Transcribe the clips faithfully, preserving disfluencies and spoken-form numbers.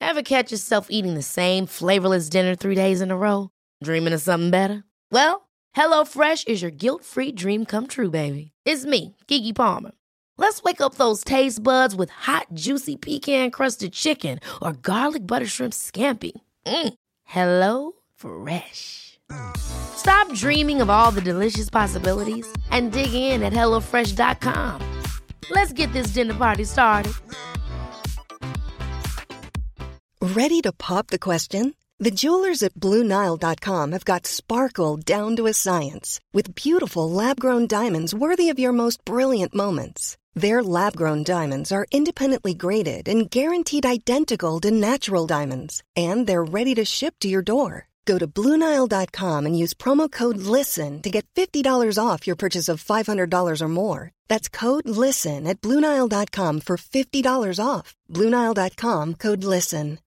Ever catch yourself eating the same flavorless dinner three days in a row? Dreaming of something better? Well, HelloFresh is your guilt-free dream come true, baby. It's me, Keke Palmer. Let's wake up those taste buds with hot, juicy pecan-crusted chicken or garlic butter shrimp scampi. Mm. Hello Fresh. Stop dreaming of all the delicious possibilities and dig in at hello fresh dot com. Let's get this dinner party started. Ready to pop the question? The jewelers at Blue Nile dot com have got sparkle down to a science with beautiful lab-grown diamonds worthy of your most brilliant moments. Their lab-grown diamonds are independently graded and guaranteed identical to natural diamonds, and they're ready to ship to your door. Go to Blue Nile dot com and use promo code LISTEN to get fifty dollars off your purchase of five hundred dollars or more. That's code LISTEN at Blue Nile dot com for fifty dollars off. Blue Nile dot com, code LISTEN.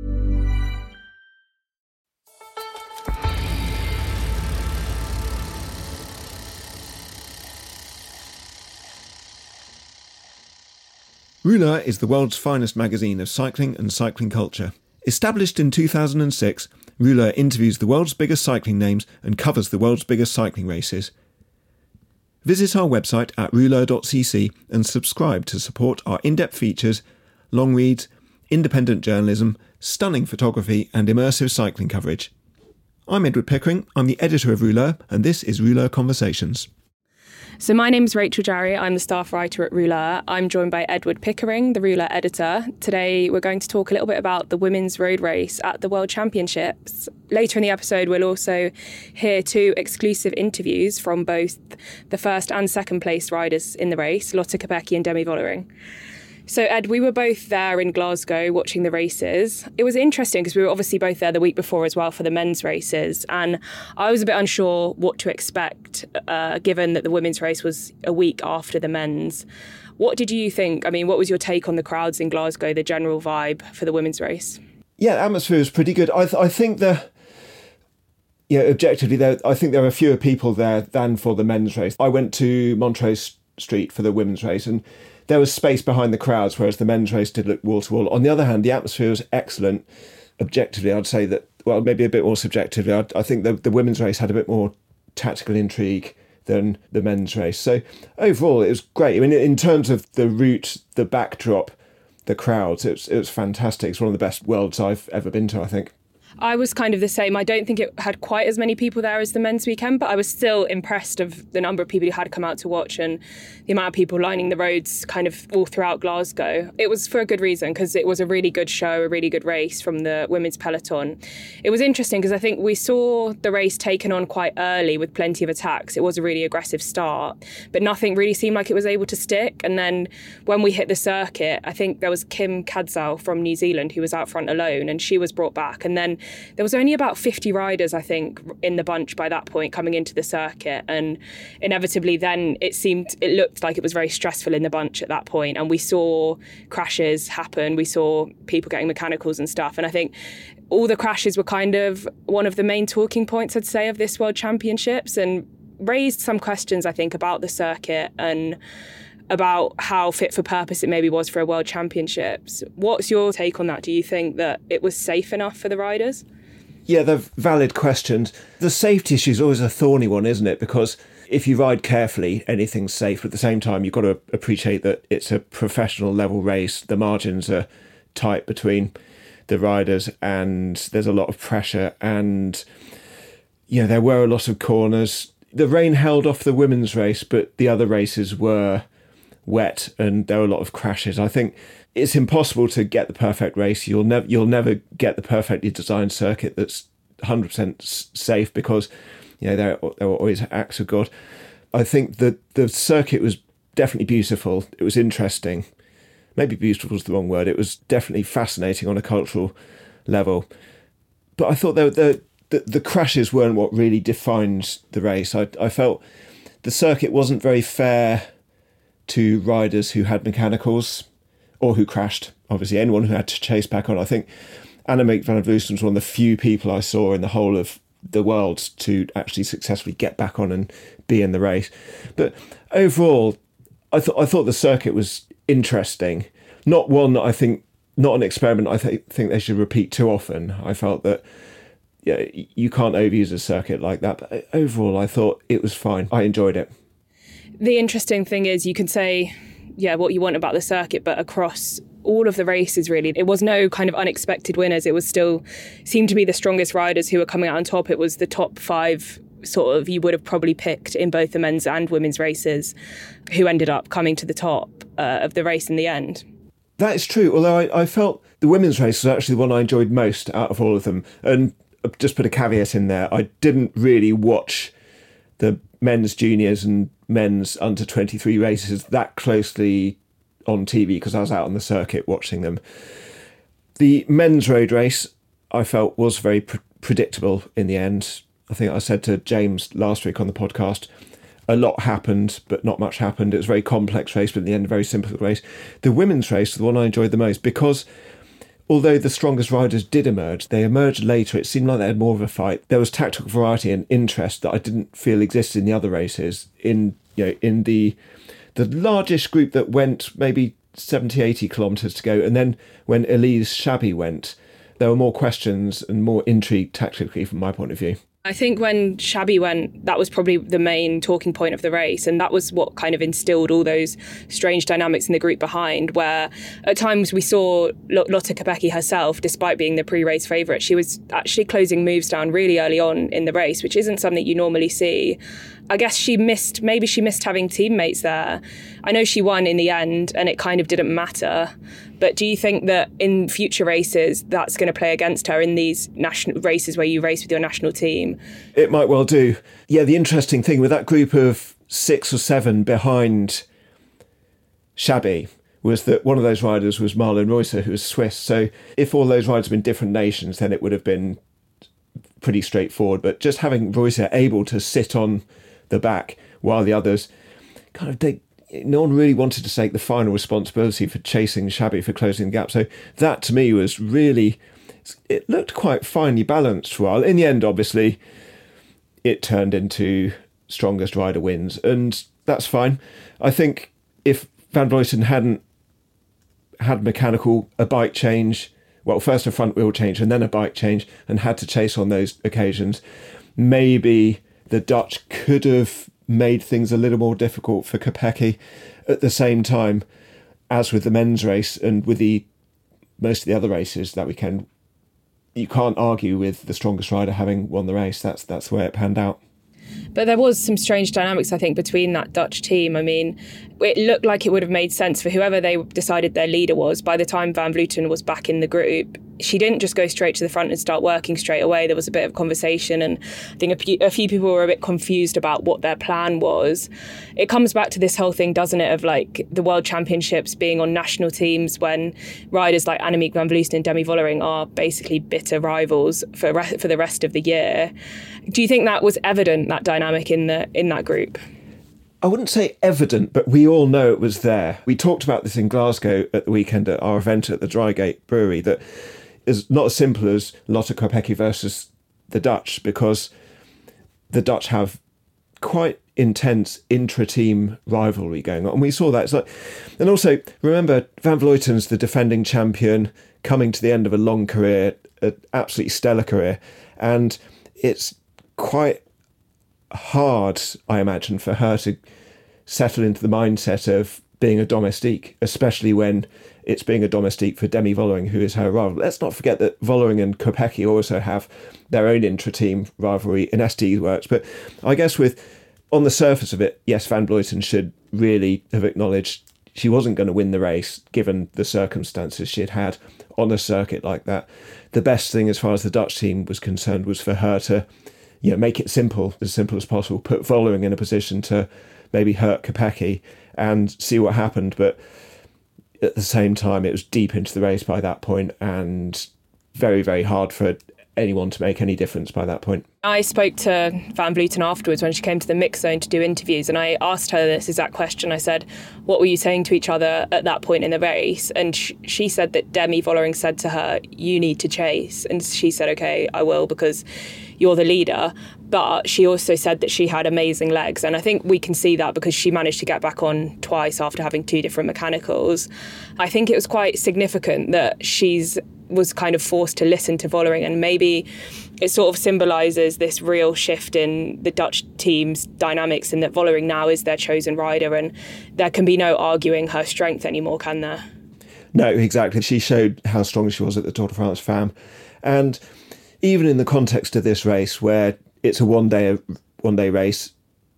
Rouleur is the world's finest magazine of cycling and cycling culture. Established in two thousand six, Rouleur interviews the world's biggest cycling names and covers the world's biggest cycling races. Visit our website at rouleur dot c c and subscribe to support our in-depth features, long reads, independent journalism, stunning photography and immersive cycling coverage. I'm Edward Pickering, I'm the editor of Rouleur, and this is Rouleur Conversations. So my name's Rachel Jarry, I'm the staff writer at Rouleur. I'm joined by Edward Pickering, the Rouleur editor. Today we're going to talk a little bit about the women's road race at the World Championships. Later in the episode we'll also hear two exclusive interviews from both the first and second place riders in the race, Lotte Kopecky and Demi Vollering. So Ed, we were both there in Glasgow watching the races. It was interesting because we were obviously both there the week before as well for the men's races, and I was a bit unsure what to expect uh, given that the women's race was a week after the men's. What did you think? I mean, what was your take on the crowds in Glasgow, the general vibe for the women's race? Yeah, the atmosphere was pretty good. I, th- I think the... Yeah, objectively, there, I think there were fewer people there than for the men's race. I went to Montrose Street for the women's race, and there was space behind the crowds, whereas the men's race did look wall-to-wall. On the other hand, the atmosphere was excellent. Objectively, I'd say that, well, maybe a bit more subjectively, I'd, I think the, the women's race had a bit more tactical intrigue than the men's race. So overall, it was great. I mean, in terms of the route, the backdrop, the crowds, it was, it was fantastic. It's one of the best worlds I've ever been to, I think. I was kind of the same. I don't think it had quite as many people there as the men's weekend, but I was still impressed of the number of people who had come out to watch and the amount of people lining the roads kind of all throughout Glasgow. It was for a good reason because it was a really good show, a really good race from the women's peloton. It was interesting because I think we saw the race taken on quite early with plenty of attacks. It was a really aggressive start, but nothing really seemed like it was able to stick. And then when we hit the circuit, I think there was Kim Cadzow from New Zealand who was out front alone, and she was brought back. And then there was only about fifty riders, I think, in the bunch by that point coming into the circuit. And inevitably then it seemed, it looked like it was very stressful in the bunch at that point. And we saw crashes happen. We saw people getting mechanicals and stuff. And I think all the crashes were kind of one of the main talking points, I'd say, of this World Championships, and raised some questions, I think, about the circuit and about how fit for purpose it maybe was for a World Championships. What's your take on that? Do you think that it was safe enough for the riders? Yeah, they're valid questions. The safety issue is always a thorny one, isn't it? Because if you ride carefully, anything's safe. But at the same time, you've got to appreciate that it's a professional level race. The margins are tight between the riders and there's a lot of pressure. And, yeah, there were a lot of corners. The rain held off the women's race, but the other races were wet and there were a lot of crashes. I think it's impossible to get the perfect race. You'll never you'll never get the perfectly designed circuit that's one hundred percent safe because, you know, there, there were always acts of God. I think that the circuit was definitely beautiful. It was interesting. Maybe beautiful was the wrong word. It was definitely fascinating on a cultural level. But I thought that the, the, the crashes weren't what really defined the race. I, I felt the circuit wasn't very fair to riders who had mechanicals or who crashed. Obviously, anyone who had to chase back on. I think Annemiek van Vleuten was one of the few people I saw in the whole of the world to actually successfully get back on and be in the race. But overall, I thought I thought the circuit was interesting. Not one that I think not an experiment I th- think they should repeat too often. I felt that yeah, you can't overuse a circuit like that. But overall, I thought it was fine. I enjoyed it. The interesting thing is you can say, yeah, what you want about the circuit, but across all of the races, really, it was no kind of unexpected winners. It was still seemed to be the strongest riders who were coming out on top. It was the top five sort of you would have probably picked in both the men's and women's races who ended up coming to the top uh, of the race in the end. That is true, although I, I felt the women's race was actually the one I enjoyed most out of all of them. And just put a caveat in there, I didn't really watch the men's juniors and men's under twenty-three races that closely on T V because I was out on the circuit watching them. The men's road race, I felt, was very pre- predictable in the end. I think I said to James last week on the podcast, a lot happened, but not much happened. It was a very complex race, but in the end, a very simple race. The women's race, the one I enjoyed the most, because although the strongest riders did emerge, they emerged later. It seemed like they had more of a fight. There was tactical variety and interest that I didn't feel existed in the other races. In you know, in the the largest group that went maybe seventy, eighty kilometres to go, and then when Elise Chabbey went, there were more questions and more intrigue tactically from my point of view. I think when Chabbey went, that was probably the main talking point of the race. And that was what kind of instilled all those strange dynamics in the group behind, where at times we saw Lotte Kopecky herself, despite being the pre-race favourite, she was actually closing moves down really early on in the race, which isn't something you normally see. I guess she missed, maybe she missed having teammates there. I know she won in the end and it kind of didn't matter. But do you think that in future races, that's going to play against her in these national races where you race with your national team? It might well do. Yeah, the interesting thing with that group of six or seven behind Chabbey was that one of those riders was Marlon Reusser, who was Swiss. So if all those riders had been different nations, then it would have been pretty straightforward. But just having Reusser able to sit on the back while the others kind of they no one really wanted to take the final responsibility for chasing Chabbey for closing the gap. So that to me was really, it looked quite finely balanced for a while. In the end, obviously, it turned into strongest rider wins, and that's fine. I think if Van Vleuten hadn't had mechanical, a bike change, well, first a front wheel change and then a bike change, and had to chase on those occasions, maybe the Dutch could have made things a little more difficult for Kopecky. At the same time, as with the men's race and with the most of the other races that weekend, you can't argue with the strongest rider having won the race. That's that's the way it panned out. But there was some strange dynamics, I think, between that Dutch team. I mean, it looked like it would have made sense for whoever they decided their leader was. By the time Van Vleuten was back in the group, she didn't just go straight to the front and start working straight away. There was a bit of conversation, and I think a few, a few people were a bit confused about what their plan was. It comes back to this whole thing, doesn't it, of like the World Championships being on national teams when riders like Annemiek van Vleuten and Demi Vollering are basically bitter rivals for re- for the rest of the year. Do you think that was evident, that dynamic in the in that group? I wouldn't say evident, but we all know it was there. We talked about this in Glasgow at the weekend at our event at the Drygate Brewery, that is not as simple as Lotte Kopecky versus the Dutch, because the Dutch have quite intense intra-team rivalry going on. And we saw that. It's like, and also, remember, Van Vleuten's the defending champion, coming to the end of a long career, an absolutely stellar career. And it's quite hard, I imagine, for her to settle into the mindset of being a domestique, especially when it's being a domestique for Demi Vollering, who is her rival. Let's not forget that Vollering and Kopecky also have their own intra-team rivalry in S T works. But I guess with, on the surface of it, yes, Van Vleuten should really have acknowledged she wasn't going to win the race, given the circumstances she had had on a circuit like that. The best thing as far as the Dutch team was concerned was for her to, you know, make it simple, as simple as possible, put Vollering in a position to maybe hurt Kopecky and see what happened. But at the same time, it was deep into the race by that point and very, very hard for anyone to make any difference by that point. I spoke to Van Vleuten afterwards when she came to the mix zone to do interviews, and I asked her this exact question. I said, what were you saying to each other at that point in the race? And sh- she said that Demi Vollering said to her, you need to chase. And she said, OK, I will, because you're the leader. But she also said that she had amazing legs. And I think we can see that because she managed to get back on twice after having two different mechanicals. I think it was quite significant that she's was kind of forced to listen to Vollering, and maybe it sort of symbolises this real shift in the Dutch team's dynamics, and that Vollering now is their chosen rider, and there can be no arguing her strength anymore, can there? No, exactly. She showed how strong she was at the Tour de France Femme. And even in the context of this race, where it's a one-day one-day race,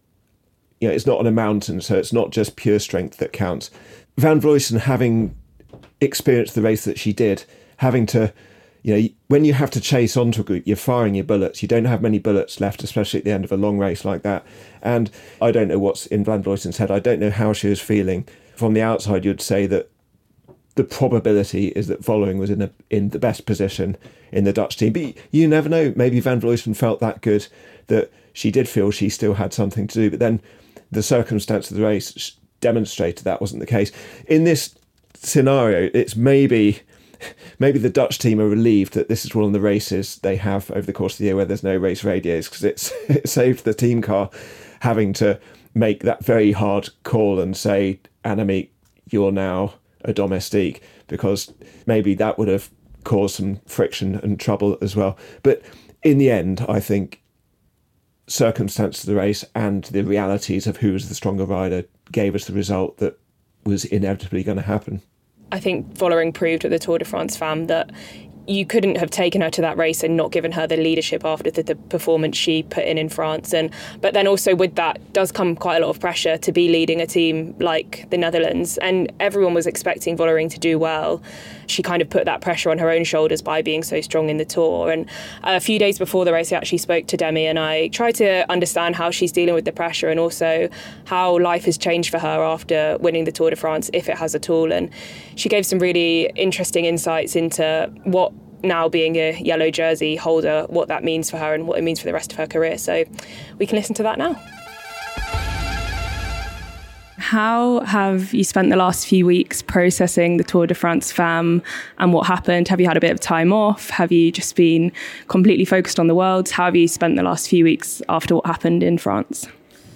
you know, it's not on a mountain, so it's not just pure strength that counts. Van Vleuten, having experienced the race that she did, having to, you know, when you have to chase onto a group, you're firing your bullets. You don't have many bullets left, especially at the end of a long race like that. And I don't know what's in Van Vleuten's head. I don't know how she was feeling. From the outside, you'd say that the probability is that Vollering was in a, in the best position in the Dutch team. But you never know. Maybe Van Vleuten felt that good that she did feel she still had something to do. But then the circumstance of the race demonstrated that wasn't the case. In this scenario, it's maybe... Maybe the Dutch team are relieved that this is one of the races they have over the course of the year where there's no race radios, because it's it saved the team car having to make that very hard call and say, Annemiek, you're now a domestique, because maybe that would have caused some friction and trouble as well. But in the end, I think circumstance of the race and the realities of who was the stronger rider gave us the result that was inevitably going to happen. I think Vollering proved at the Tour de France Femme that you couldn't have taken her to that race and not given her the leadership after the, the performance she put in in France. And but then also with that does come quite a lot of pressure to be leading a team like the Netherlands. And everyone was expecting Vollering to do well. She kind of put that pressure on her own shoulders by being so strong in the Tour. And a few days before the race, I actually spoke to Demi, and I tried to understand how she's dealing with the pressure and also how life has changed for her after winning the Tour de France, if it has at all. And she gave some really interesting insights into what now being a yellow jersey holder, what that means for her and what it means for the rest of her career. So we can listen to that now. How have you spent the last few weeks processing the Tour de France Femme and what happened? Have you had a bit of time off? Have you just been completely focused on the Worlds? How have you spent the last few weeks after what happened in France?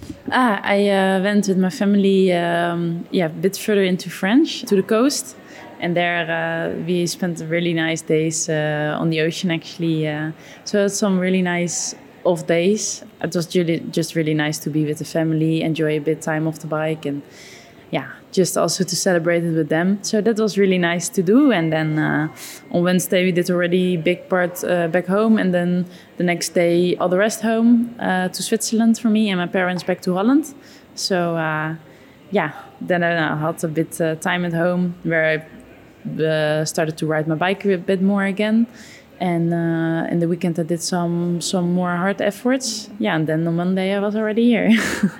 Ah, I uh, went with my family um, yeah, a bit further into France, to the coast. And there uh, we spent really nice days uh, on the ocean, actually. Uh, so it's some really nice off days. It was really, just really nice to be with the family, enjoy a bit time off the bike, and yeah, just also to celebrate it with them. So that was really nice to do. And then uh, on Wednesday we did already big part uh, back home, and then the next day all the rest home uh, to Switzerland for me, and my parents back to Holland. So uh, yeah, then I had a bit uh, time at home where I Uh, started to ride my bike a bit more again, and uh, in the weekend I did some some more hard efforts. Yeah, and then on Monday I was already here.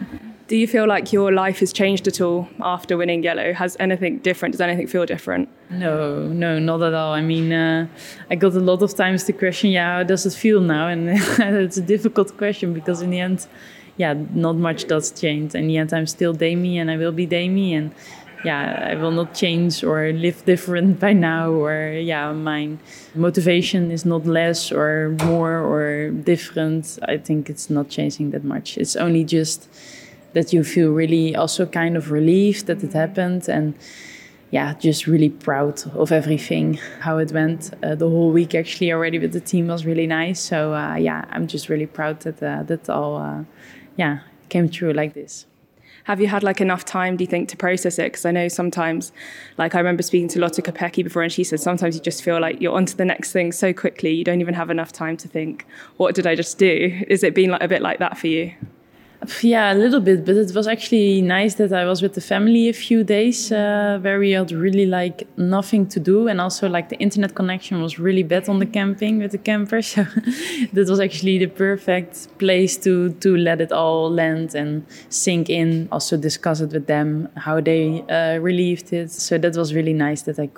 Do you feel like your life has changed at all after winning yellow? Has anything different? Does anything feel different? No, no, not at all. I mean, uh, I got a lot of times the question, yeah, how does it feel now? And it's a difficult question because in the end, yeah, not much does change. In the end, I'm still Demi and I will be Demi, and yeah, I will not change or live different by now, or yeah, my motivation is not less or more or different. I think it's not changing that much. It's only just that you feel really also kind of relieved that it happened, and yeah, just really proud of everything, how it went. Uh, the whole week actually already with the team was really nice. So uh, yeah, I'm just really proud that uh, that all uh, yeah came true like this. Have you had like enough time, do you think, to process it? Because I know sometimes, like I remember speaking to Lotte Kopecky before, and she said sometimes you just feel like you're onto the next thing so quickly, you don't even have enough time to think, what did I just do? Is it been like a bit like that for you? Yeah, a little bit, but it was actually nice that I was with the family a few days uh, where we had really like nothing to do, and also like the internet connection was really bad on the camping with the camper, so that was actually the perfect place to to let it all land and sink in. Also discuss it with them, how they uh, relieved it. So that was really nice that I could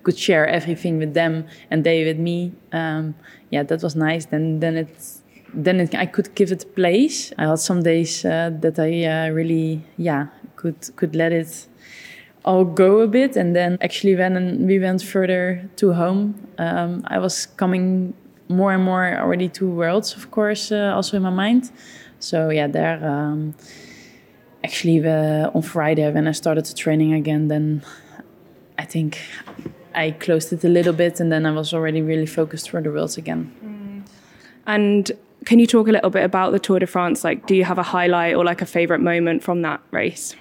could share everything with them and they with me. Um, yeah, that was nice. Then then it's then it, I could give it a place. I had some days uh, that I uh, really yeah could could let it all go a bit. And then actually when we went further to home, um, I was coming more and more already to Worlds, of course, uh, also in my mind. So yeah, there um, actually uh, on Friday when I started the training again, then I think I closed it a little bit, and then I was already really focused for the Worlds again. Mm. And can you talk a little bit about the Tour de France? Like, do you have a highlight or like a favorite moment from that race?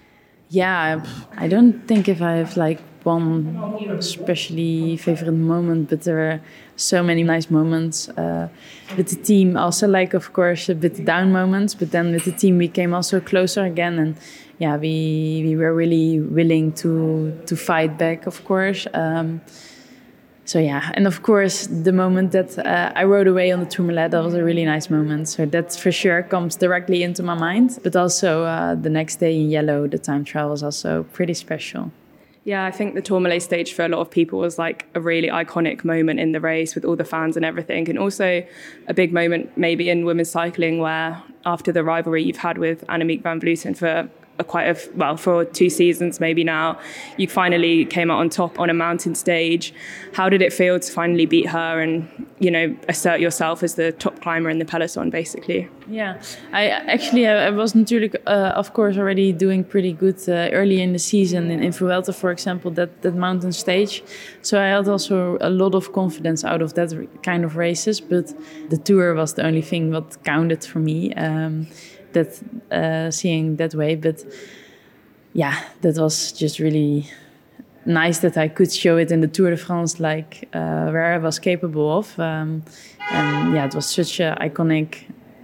Yeah, I don't think if I have like one especially favorite moment, but there are so many nice moments uh, with the team. Also, like of course a bit down moments, but then with the team we came also closer again, and yeah, we we were really willing to to fight back, of course. Um, so yeah, and of course the moment that uh, I rode away on the Tourmalet, that was a really nice moment. So that for sure comes directly into my mind. But also uh, the next day in yellow, the time trial was also pretty special. Yeah, I think the Tourmalet stage for a lot of people was like a really iconic moment in the race with all the fans and everything. And also a big moment maybe in women's cycling where after the rivalry you've had with Annemiek van Vleuten for a quite a, well, for two seasons maybe now, you finally came out on top on a mountain stage. How did it feel to finally beat her and, you know, assert yourself as the top climber in the peloton, basically? Yeah, I actually I, I was natuurlijk, uh, of course, already doing pretty good uh, early in the season in, in Vuelta, for example, that, that mountain stage. So I had also a lot of confidence out of that kind of races, but the Tour was the only thing what counted for me. Um, that uh, seeing that way, but yeah, that was just really nice that I could show it in the Tour de France, like uh, where I was capable of. Um, and yeah, it was such an iconic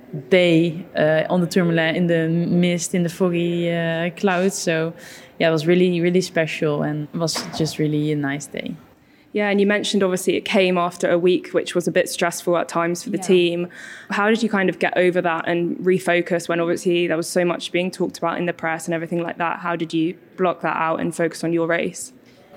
day uh, on the Tourmalet in the mist, in the foggy uh, clouds. So yeah, it was really, really special, and it was just really a nice day. Yeah, and you mentioned obviously it came after a week which was a bit stressful at times for the yeah. team. How did you kind of get over that and refocus when obviously there was so much being talked about in the press and everything like that? How did you block that out and focus on your race?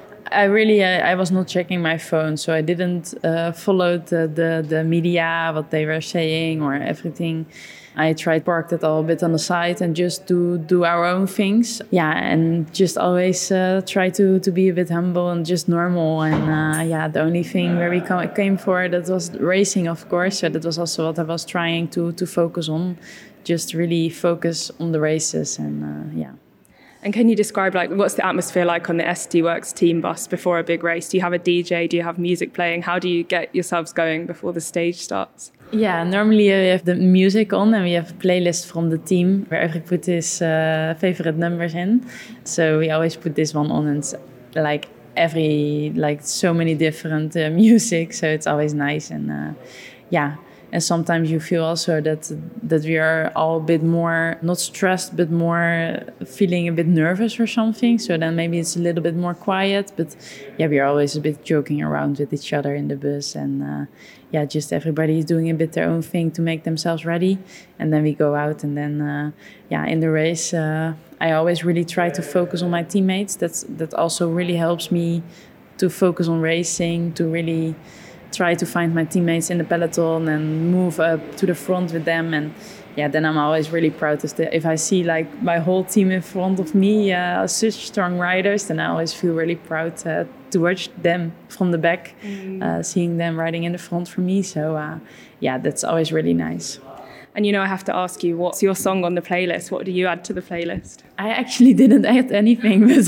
I really, I, I was not checking my phone, so I didn't uh, follow the, the, the media, what they were saying or everything. I tried to park that all a bit on the side and just do do our own things. Yeah, and just always uh, try to, to be a bit humble and just normal. And uh, yeah, the only thing where we come, came for, that was racing, of course. So that was also what I was trying to, to focus on. Just really focus on the races and uh, yeah. And can you describe, like, what's the atmosphere like on the S D Worx team bus before a big race? Do you have a D J? Do you have music playing? How do you get yourselves going before the stage starts? Yeah, normally we have the music on and we have a playlist from the team where every put his uh, favorite numbers in. So we always put this one on, and like every, like so many different uh, music. So it's always nice, and uh, yeah. And sometimes you feel also that that we are all a bit more, not stressed, but more feeling a bit nervous or something. So then maybe it's a little bit more quiet. But yeah, we are always a bit joking around with each other in the bus. And uh, yeah, just everybody is doing a bit their own thing to make themselves ready. And then we go out, and then uh, yeah, in the race, uh, I always really try to focus on my teammates. That's that also really helps me to focus on racing, to really try to find my teammates in the peloton and move up to the front with them. And yeah, then I'm always really proud of the, if I see like my whole team in front of me, uh, such strong riders, then I always feel really proud uh, to watch them from the back, mm. uh, seeing them riding in the front for me. So uh, yeah, that's always really nice. And you know, I have to ask you, what's your song on the playlist? What do you add to the playlist? I actually didn't add anything, but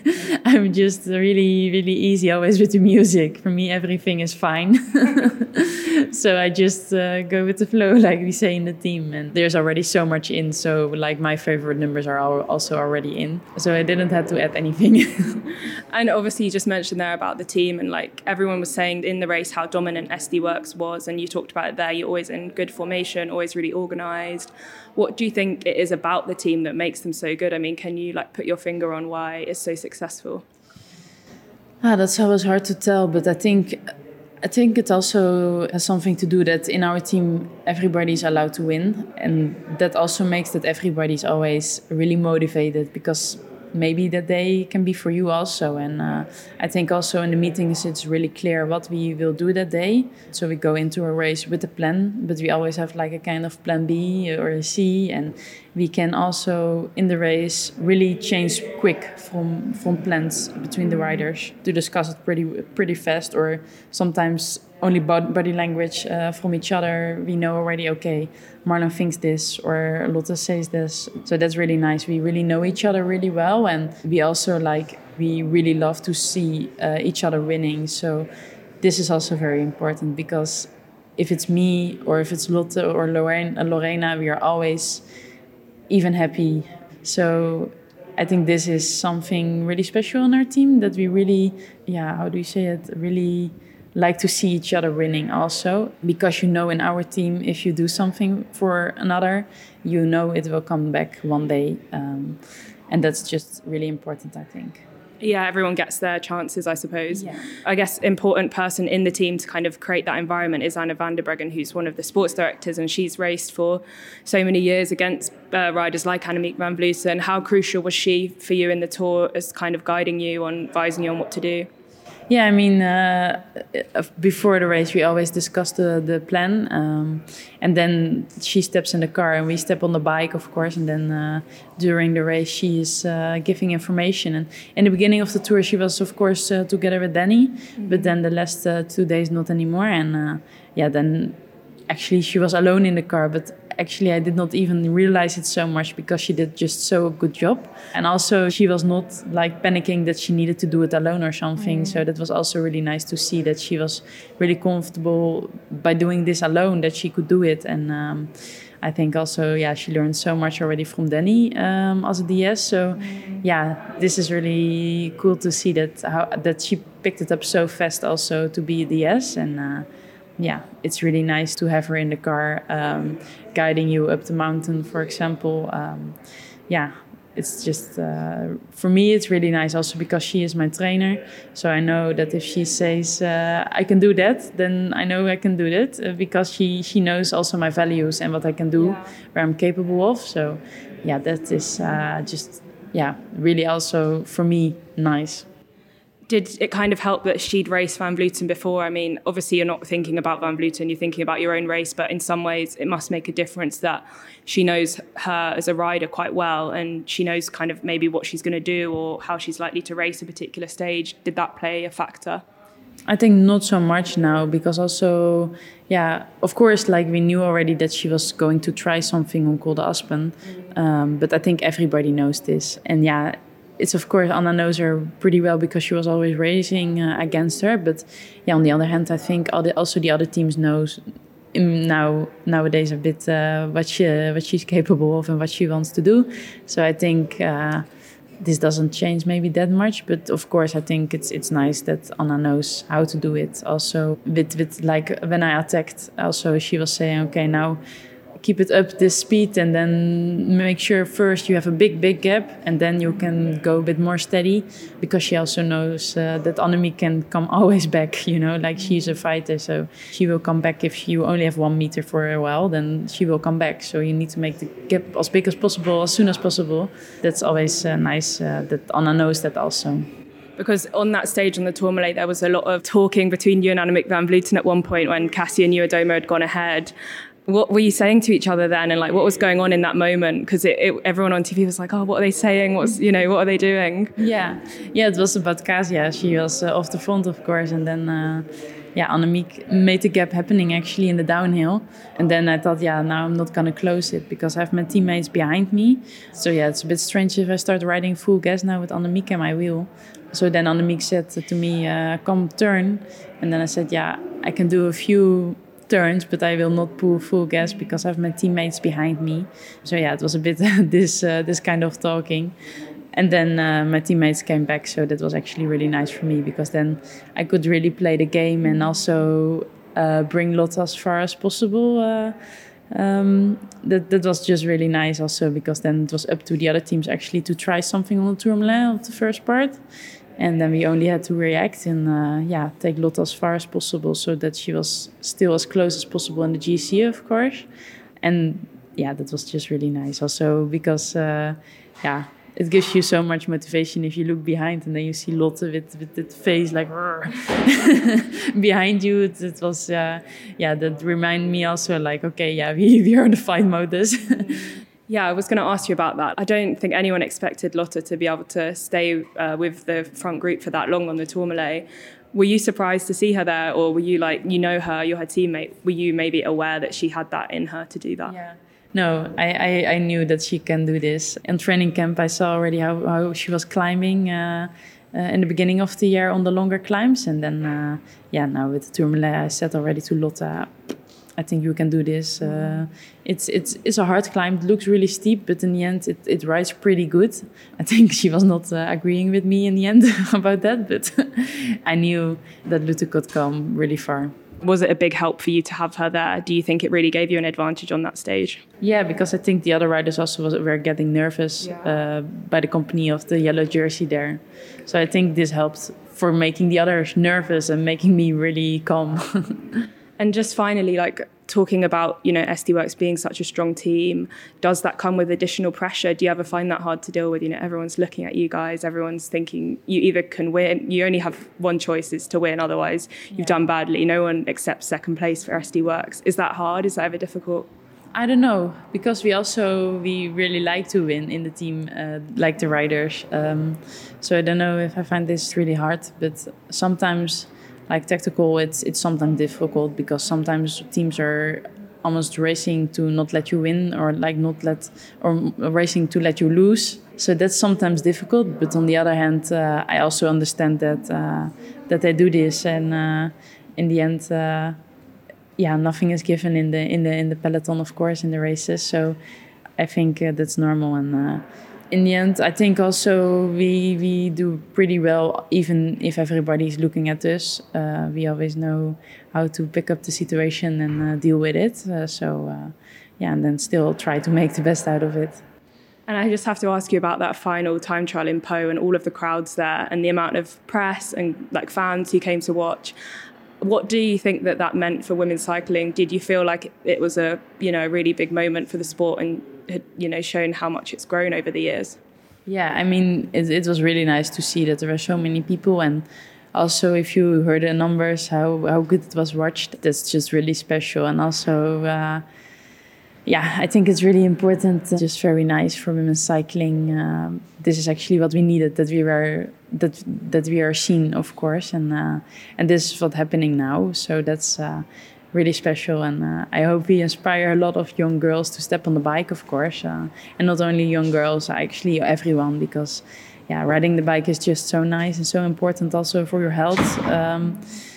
I'm just really, really easy always with the music. For me, everything is fine. So I just uh, go with the flow, like we say in the team. And there's already so much in. So like my favorite numbers are also already in. So I didn't have to add anything. And obviously you just mentioned there about the team, and like everyone was saying in the race how dominant S D Worx was. And you talked about it there. You're always in good formation, always really organised. What do you think it is about the team that makes them so good? I mean, can you like put your finger on why it's so successful? Ah, that's always hard to tell, but I think I think it also has something to do that in our team everybody's allowed to win, and that also makes that everybody's always really motivated, because maybe that day can be for you also. And uh, I think also in the meetings it's really clear what we will do that day. So we go into a race with a plan, but we always have like a kind of plan B or a C, and we can also in the race really change quick from from plans between the riders to discuss it pretty pretty fast, or sometimes only body language uh, from each other. We know already, okay, Marlon thinks this or Lotte says this. So that's really nice. We really know each other really well. And we also like, we really love to see uh, each other winning. So this is also very important, because if it's me or if it's Lotte or Lorena, Lorena, we are always even happy. So I think this is something really special in our team, that we really, yeah, how do you say it, really like to see each other winning also, because you know in our team, if you do something for another, you know it will come back one day, um, and that's just really important, I think. Yeah, everyone gets their chances, I suppose. Yeah. I guess important person in the team to kind of create that environment is Anna van der Breggen, who's one of the sports directors, and she's raced for so many years against uh, riders like Annemiek van Vleuten. How crucial was she for you in the Tour as kind of guiding you on, advising you on what to do? Yeah, I mean, uh, before the race, we always discuss the, the plan. Um, and then she steps in the car and we step on the bike, of course. And then uh, during the race, she is uh, giving information. And in the beginning of the Tour, she was, of course, uh, together with Danny. Mm-hmm. But then the last uh, two days, not anymore. And uh, yeah, then actually she was alone in the car. But actually, I did not even realize it so much, because she did just so a good job. And also, she was not like panicking that she needed to do it alone or something. Mm. So that was also really nice to see that she was really comfortable by doing this alone, that she could do it. And um, I think also, yeah, she learned so much already from Danny um, as a D S. So mm. yeah, this is really cool to see that how, that she picked it up so fast also to be a D S. And uh, yeah, it's really nice to have her in the car, um, guiding you up the mountain, for example. Um, yeah, it's just, uh, for me, it's really nice also because she is my trainer. So I know that if she says, uh, I can do that, then I know I can do that, uh, because she, she knows also my values and what I can do, yeah. Where I'm capable of. So yeah, that is uh, just, yeah, really also for me, nice. Did it kind of help that she'd raced Van Vleuten before? I mean, obviously you're not thinking about Van Vleuten, you're thinking about your own race, but in some ways it must make a difference that she knows her as a rider quite well, and she knows kind of maybe what she's going to do or how she's likely to race a particular stage. Did that play a factor? I think not so much now, because also, yeah, of course, like we knew already that she was going to try something on Col d'Aspen, um, but I think everybody knows this. And yeah, it's of course, Anna knows her pretty well because she was always racing uh, against her. But yeah, on the other hand, I think all the, also the other teams knows now nowadays a bit uh, what she what she's capable of and what she wants to do. So I think uh, this doesn't change maybe that much. But of course, I think it's it's nice that Anna knows how to do it. Also with with like when I attacked, also she was saying, okay, now keep it up this speed, and then make sure first you have a big big gap, and then you can go a bit more steady, because she also knows uh, that Annemiek can come always back, you know, like she's a fighter, so she will come back. If you only have one meter for a while, then she will come back, so you need to make the gap as big as possible, as soon as possible. That's always uh, nice uh, that Anna knows that also. Because on that stage on the Tourmalet, there was a lot of talking between you and Annemiek van Vleuten at one point when Cassie and Nieuwedome had gone ahead. What were you saying to each other then, and like what was going on in that moment? Because it, it, everyone on T V was like, "Oh, what are they saying? What's you know, what are they doing?" Yeah, yeah, it was about Kasia. She was uh, off the front, of course, and then uh, yeah, Annemiek made the gap happening actually in the downhill. And then I thought, yeah, now I'm not gonna close it because I have my teammates behind me. So yeah, it's a bit strange if I start riding full gas now with Annemiek and my wheel. So then Annemiek said to me, uh, "Come turn," and then I said, "Yeah, I can do a few turns, but I will not pull full gas because I have my teammates behind me." So yeah, it was a bit this uh, this kind of talking. And then uh, my teammates came back, so that was actually really nice for me, because then I could really play the game and also uh, bring Lotte as far as possible. Uh, um, that that was just really nice also, because then it was up to the other teams actually to try something on the Tourmalet of the first part. And then we only had to react and uh, yeah, take Lotte as far as possible, so that she was still as close as possible in the G C, of course. And yeah, that was just really nice also, because uh, yeah, it gives you so much motivation if you look behind and then you see Lotte with, with that face like behind you. It, it was, uh, yeah, that reminded me also like, okay, yeah, we, we are in the fight modus. Yeah, I was going to ask you about that. I don't think anyone expected Lotte to be able to stay uh, with the front group for that long on the Tourmalet. Were you surprised to see her there, or were you like, you know her, you're her teammate, were you maybe aware that she had that in her to do that? Yeah. No, I, I, I knew that she can do this. In training camp, I saw already how, how she was climbing uh, uh, in the beginning of the year on the longer climbs. And then, uh, yeah, now with the Tourmalet, I said already to Lotte, I think you can do this. Uh, it's it's it's a hard climb. It looks really steep, but in the end, it, it rides pretty good. I think she was not uh, agreeing with me in the end about that, but I knew that Lotte could come really far. Was it a big help for you to have her there? Do you think it really gave you an advantage on that stage? Yeah, because I think the other riders also was, were getting nervous yeah. uh, by the company of the yellow jersey there. So I think this helped for making the others nervous and making me really calm. And just finally, like talking about, you know, S D Worx being such a strong team, does that come with additional pressure? Do you ever find that hard to deal with? You know, everyone's looking at you guys, everyone's thinking you either can win, you only have one choice is to win, otherwise you've yeah. done badly. No one accepts second place for S D Worx. Is that hard? Is that ever difficult? I don't know, because we also, we really like to win in the team, uh, like the riders. Um, so I don't know if I find this really hard, but sometimes... Like tactical, it's it's sometimes difficult because sometimes teams are almost racing to not let you win or like not let or racing to let you lose. So that's sometimes difficult. But on the other hand, uh, I also understand that uh, that they do this, and uh, in the end, uh, yeah, nothing is given in the in the in the peloton, of course, in the races. So I think uh, that's normal and. Uh, In the end, I think also we we do pretty well, even if everybody is looking at us. Uh, we always know how to pick up the situation and uh, deal with it. Uh, so, uh, yeah, and then still try to make the best out of it. And I just have to ask you about that final time trial in Po and all of the crowds there and the amount of press and like fans who came to watch. What do you think that that meant for women's cycling? Did you feel like it was a, you know, a really big moment for the sport and had, you know, shown how much it's grown over the years? Yeah, I mean, it, it was really nice to see that there were so many people. And also, if you heard the numbers, how, how good it was watched, that's just really special. And also, uh, yeah, I think it's really important, just very nice for women's cycling. Uh, this is actually what we needed, that we were that that we are seen, of course, and uh, and this is what's happening now. So that's uh, really special, and uh, I hope we inspire a lot of young girls to step on the bike, of course, uh, and not only young girls, actually everyone, because yeah, riding the bike is just so nice and so important also for your health, um,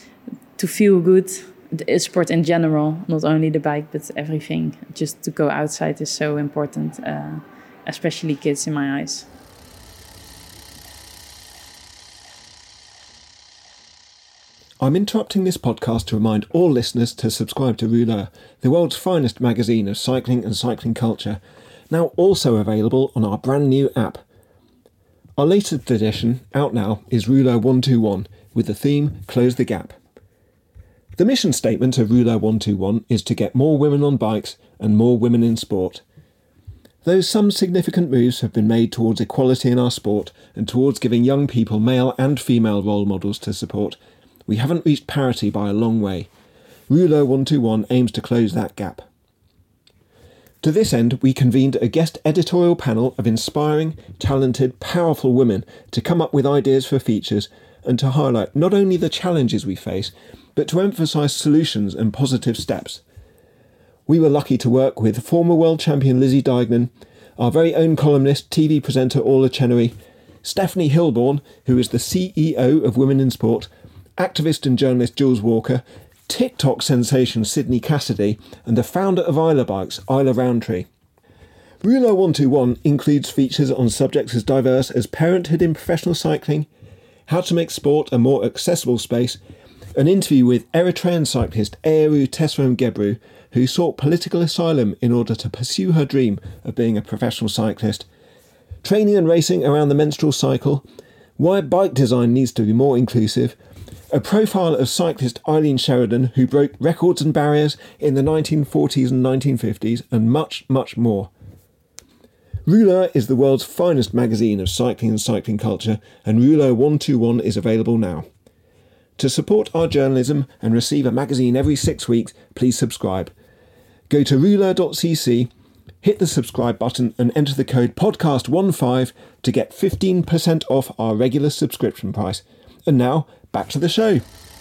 to feel good. The sport in general, not only the bike, but everything. Just to go outside is so important, uh, especially kids in my eyes. I'm interrupting this podcast to remind all listeners to subscribe to Rouleur, the world's finest magazine of cycling and cycling culture, now also available on our brand new app. Our latest edition, out now, is Rouleur one twenty-one, with the theme Close the Gap. The mission statement of Rouleur one twenty-one is to get more women on bikes and more women in sport. Though some significant moves have been made towards equality in our sport and towards giving young people male and female role models to support, we haven't reached parity by a long way. Rouleur one twenty-one aims to close that gap. To this end, we convened a guest editorial panel of inspiring, talented, powerful women to come up with ideas for features and to highlight not only the challenges we face, but to emphasise solutions and positive steps. We were lucky to work with former world champion Lizzie Deignan, our very own columnist, T V presenter Orla Chenery, Stephanie Hilborn, who is the C E O of Women in Sport, activist and journalist Jules Walker, TikTok sensation Sydney Cassidy, and the founder of Isla Bikes, Isla Roundtree. Rouleur one twenty-one includes features on subjects as diverse as parenthood in professional cycling, how to make sport a more accessible space, an interview with Eritrean cyclist Eyeru Tesfam Gebru, who sought political asylum in order to pursue her dream of being a professional cyclist, training and racing around the menstrual cycle, why bike design needs to be more inclusive, a profile of cyclist Eileen Sheridan, who broke records and barriers in the nineteen forties and nineteen fifties, and much, much more. Rouleur is the world's finest magazine of cycling and cycling culture, and Rouleur one twenty-one is available now. To support our journalism and receive a magazine every six weeks, please subscribe. Go to rouleur dot c c, hit the subscribe button and enter the code podcast fifteen to get fifteen percent off our regular subscription price. And now, back to the show.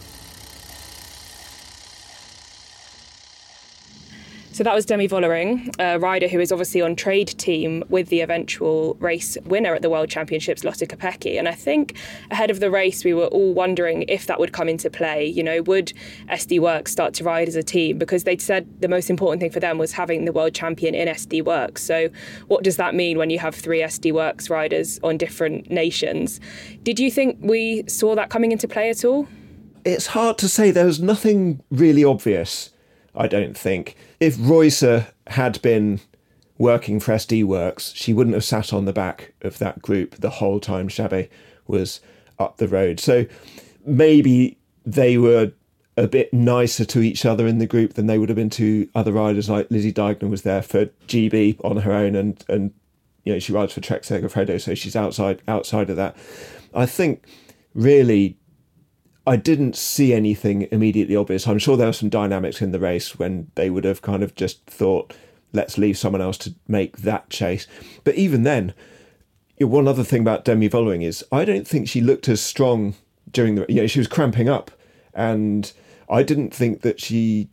So that was Demi Vollering, a rider who is obviously on trade team with the eventual race winner at the World Championships, Lotte Kopecky. And I think ahead of the race, we were all wondering if that would come into play. You know, would S D Worx start to ride as a team? Because they'd said the most important thing for them was having the world champion in S D Worx. So what does that mean when you have three S D Worx riders on different nations? Did you think we saw that coming into play at all? It's hard to say. There was nothing really obvious, I don't think. If Reusser had been working for S D Worx, she wouldn't have sat on the back of that group the whole time Chabbey was up the road. So maybe they were a bit nicer to each other in the group than they would have been to other riders. Like Lizzie Deignan was there for G B on her own, and and you know, she rides for Trek Segafredo, so she's outside outside of that. I think really I didn't see anything immediately obvious. I'm sure there were some dynamics in the race when they would have kind of just thought, let's leave someone else to make that chase. But even then, one other thing about Demi Vollering is I don't think she looked as strong during the, you know, she was cramping up, and I didn't think that she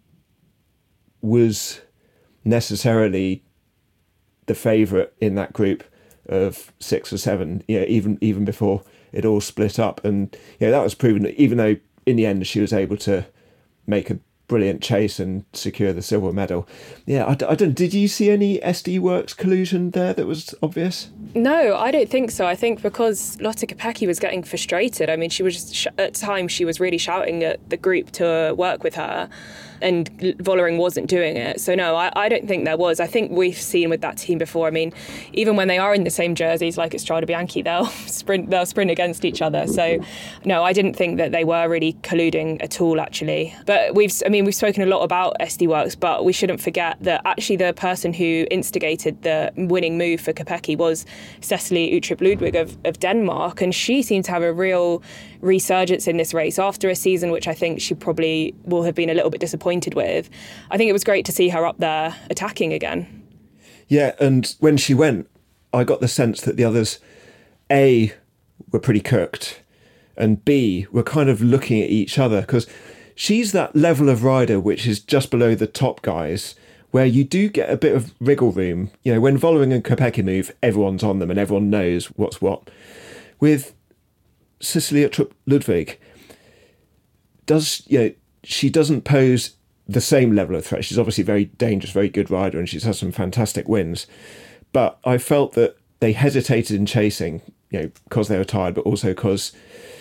was necessarily the favourite in that group of six or seven, you know, even even before it all split up. And yeah, you know, that was proven, even though in the end she was able to make a brilliant chase and secure the silver medal. Yeah, I, I don't. Did you see any S D Worx collusion there that was obvious? No, I don't think so. I think because Lotte Kopecky was getting frustrated. I mean, she was sh- at times she was really shouting at the group to work with her, and Vollering wasn't doing it. So no, I, I don't think there was. I think we've seen with that team before. I mean, even when they are in the same jerseys, like at Strade Bianche, they'll sprint they'll sprint against each other. So no, I didn't think that they were really colluding at all, actually. But we've, I mean, we've spoken a lot about S D Worx, but we shouldn't forget that actually the person who instigated the winning move for Kopecky was Cecilie Uttrup Ludwig of, of Denmark, and she seemed to have a real resurgence in this race after a season which I think she probably will have been a little bit disappointed with. I think it was great to see her up there attacking again. Yeah, and when she went, I got the sense that the others, A, were pretty cooked, and B, were kind of looking at each other, because she's that level of rider which is just below the top guys, where you do get a bit of wriggle room. You know, when Vollering and Kopecky move, everyone's on them and everyone knows what's what. With Cecilie Uttrup Ludwig, does, you know, she doesn't pose the same level of threat. She's obviously a very dangerous, very good rider, and she's had some fantastic wins. But I felt that they hesitated in chasing, you know, because they were tired, but also because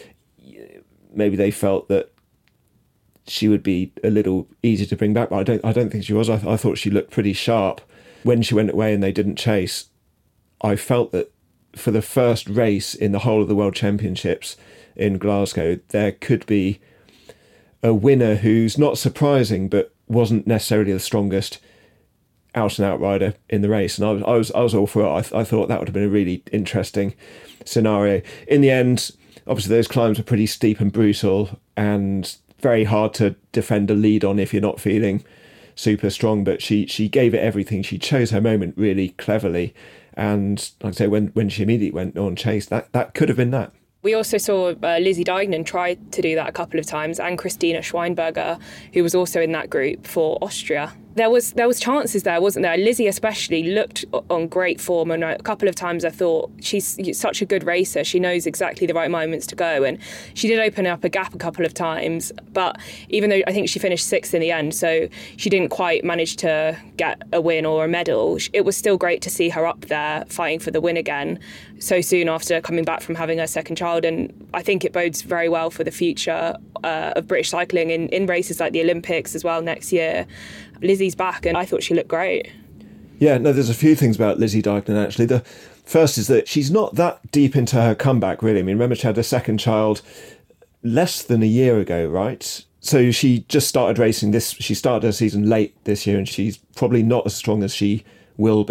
maybe they felt that she would be a little easy to bring back. But I don't I don't think she was. I, I thought she looked pretty sharp. When she went away and they didn't chase, I felt that for the first race in the whole of the World Championships in Glasgow, there could be a winner who's not surprising, but wasn't necessarily the strongest out-and-out rider in the race. And I was I was, I was all for it. I, th- I thought that would have been a really interesting scenario. In the end, obviously those climbs were pretty steep and brutal, and very hard to defend a lead on if you're not feeling super strong. But she she gave it everything. She chose her moment really cleverly. And like I say, when, when she immediately went on chase, that, that could have been that. We also saw uh, Lizzie Deignan try to do that a couple of times, and Christina Schweinberger, who was also in that group for Austria. There was there was chances there, wasn't there? Lizzie especially looked on great form, and a couple of times I thought she's such a good racer. She knows exactly the right moments to go, and she did open up a gap a couple of times. But even though I think she finished sixth in the end, so she didn't quite manage to get a win or a medal, it was still great to see her up there fighting for the win again so soon after coming back from having her second child. And I think it bodes very well for the future uh, of British cycling in, in races like the Olympics as well next year. Lizzie's back, and I thought she looked great. Yeah, no, there's a few things about Lizzie Deignan, actually. The first is that she's not that deep into her comeback, really. I mean, remember, she had a second child less than a year ago, right? So she just started racing this. She started her season late this year, and she's probably not as strong as she will be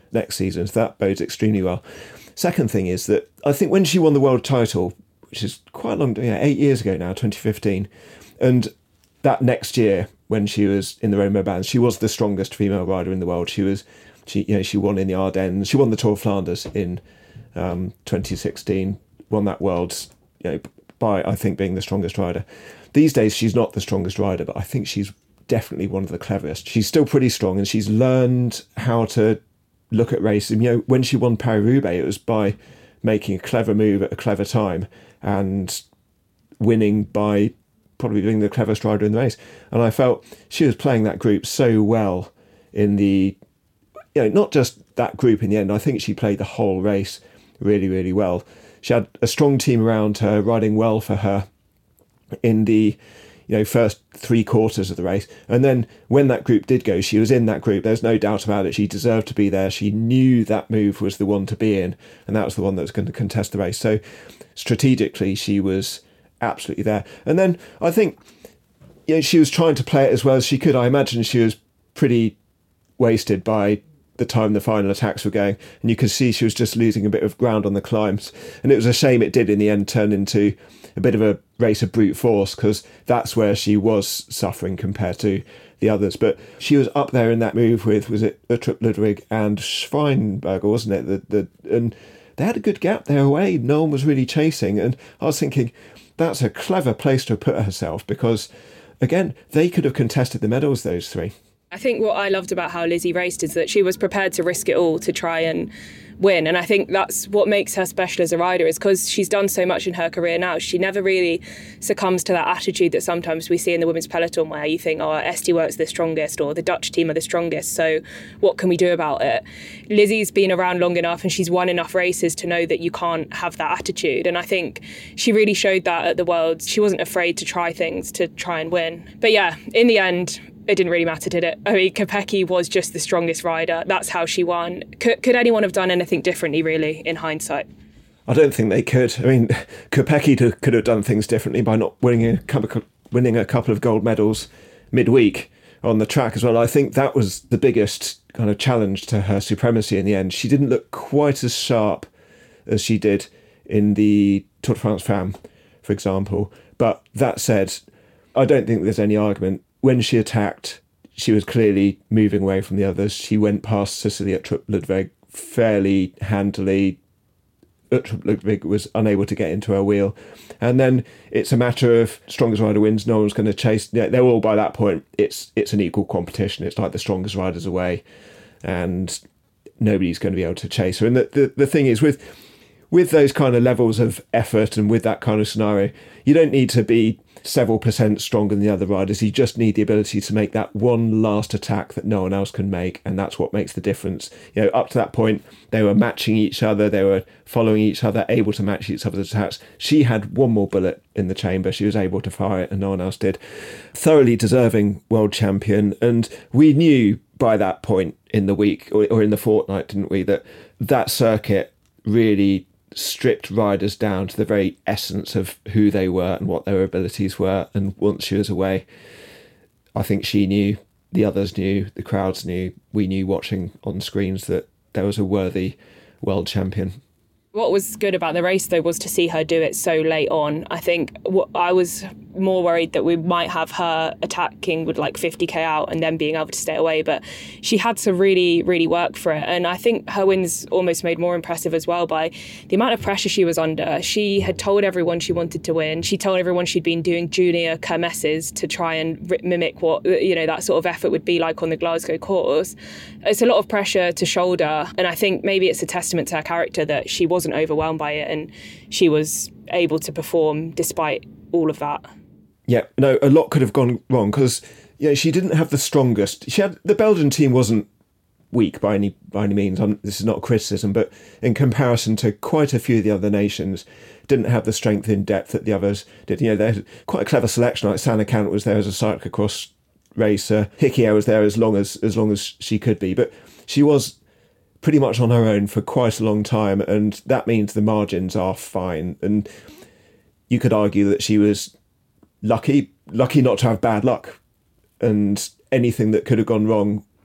next season. So that bodes extremely well. Second thing is that I think when she won the world title, which is quite a long, yeah, eight years ago now, twenty fifteen, and that next year when she was in the Roma Bands, she was the strongest female rider in the world. She was, she you know, she won in the Ardennes. She won the Tour of Flanders in um, twenty sixteen. Won that Worlds, you know, by I think being the strongest rider. These days she's not the strongest rider, but I think she's definitely one of the cleverest. She's still pretty strong, and she's learned how to look at racing. You know, when she won Paris-Roubaix, it was by making a clever move at a clever time and winning by probably being the cleverest rider in the race. And I felt she was playing that group so well in the, you know, not just that group in the end. I think she played the whole race really, really well. She had a strong team around her, riding well for her in the, you know, first three quarters of the race. And then when that group did go, she was in that group. There's no doubt about it. She deserved to be there. She knew that move was the one to be in, and that was the one that was going to contest the race. So strategically, she was absolutely there. And then I think, you know, she was trying to play it as well as she could. I imagine she was pretty wasted by the time the final attacks were going, and you could see she was just losing a bit of ground on the climbs. And it was a shame it did in the end turn into a bit of a race of brute force, because that's where she was suffering compared to the others. But she was up there in that move with, was it Uttrup Ludwig and Schweinberger, wasn't it? The, the, and they had a good gap there away. No one was really chasing. And I was thinking, that's a clever place to put herself, because, again, they could have contested the medals, those three. I think what I loved about how Lizzie raced is that she was prepared to risk it all to try and win. And I think that's what makes her special as a rider, is because she's done so much in her career now. She never really succumbs to that attitude that sometimes we see in the women's peloton, where you think, oh, S D Works the strongest, or the Dutch team are the strongest, so what can we do about it? Lizzie's been around long enough and she's won enough races to know that you can't have that attitude. And I think she really showed that at the Worlds. She wasn't afraid to try things to try and win. But yeah, in the end, it didn't really matter, did it? I mean, Kopecky was just the strongest rider. That's how she won. Could, could anyone have done anything differently, really, in hindsight? I don't think they could. I mean, Kopecky could have done things differently by not winning a couple, winning a couple of gold medals midweek on the track as well. I think that was the biggest kind of challenge to her supremacy in the end. She didn't look quite as sharp as she did in the Tour de France Femme, for example. But that said, I don't think there's any argument. When she attacked, she was clearly moving away from the others. She went past Cecilia Uttrup Ludwig fairly handily. Uttrup Ludwig was unable to get into her wheel. And then it's a matter of strongest rider wins. No one's going to chase. Yeah, they're all, by that point, it's it's an equal competition. It's like the strongest riders away, and nobody's going to be able to chase her. And the, the, the thing is, with with those kind of levels of effort and with that kind of scenario, you don't need to be several percent stronger than the other riders. You just need the ability to make that one last attack that no one else can make, and that's what makes the difference. You know, up to that point, they were matching each other, they were following each other, able to match each other's attacks. She had one more bullet in the chamber. She was able to fire it, and no one else did. Thoroughly deserving world champion, and we knew by that point in the week, or, or in the fortnight, didn't we, that that circuit really stripped riders down to the very essence of who they were and what their abilities were. And once she was away, I think she knew, the others knew, the crowds knew, we knew watching on screens that there was a worthy world champion. What was good about the race, though, was to see her do it so late on. I think what I was more worried that we might have her attacking with like fifty k out and then being able to stay away, but she had to really, really work for it. And I think her wins almost made more impressive as well by the amount of pressure she was under. She had told everyone she wanted to win. She told everyone she'd been doing junior kermesses to try and mimic what, you know, that sort of effort would be like on the Glasgow course. It's a lot of pressure to shoulder, and I think maybe it's a testament to her character that she wasn't overwhelmed by it and she was able to perform despite all of that. Yeah, no, a lot could have gone wrong because, yeah, she didn't have the strongest. She had the Belgian team wasn't weak by any by any means. I'm, this is not a criticism, but in comparison to quite a few of the other nations, didn't have the strength in depth that the others did. You know, they had quite a clever selection. Like Sanne Cant was there as a cyclocross racer. Hickey was there as long as as long as she could be, but she was pretty much on her own for quite a long time, and that means the margins are fine. And you could argue that she was lucky, lucky not to have bad luck, and anything that could have gone wrong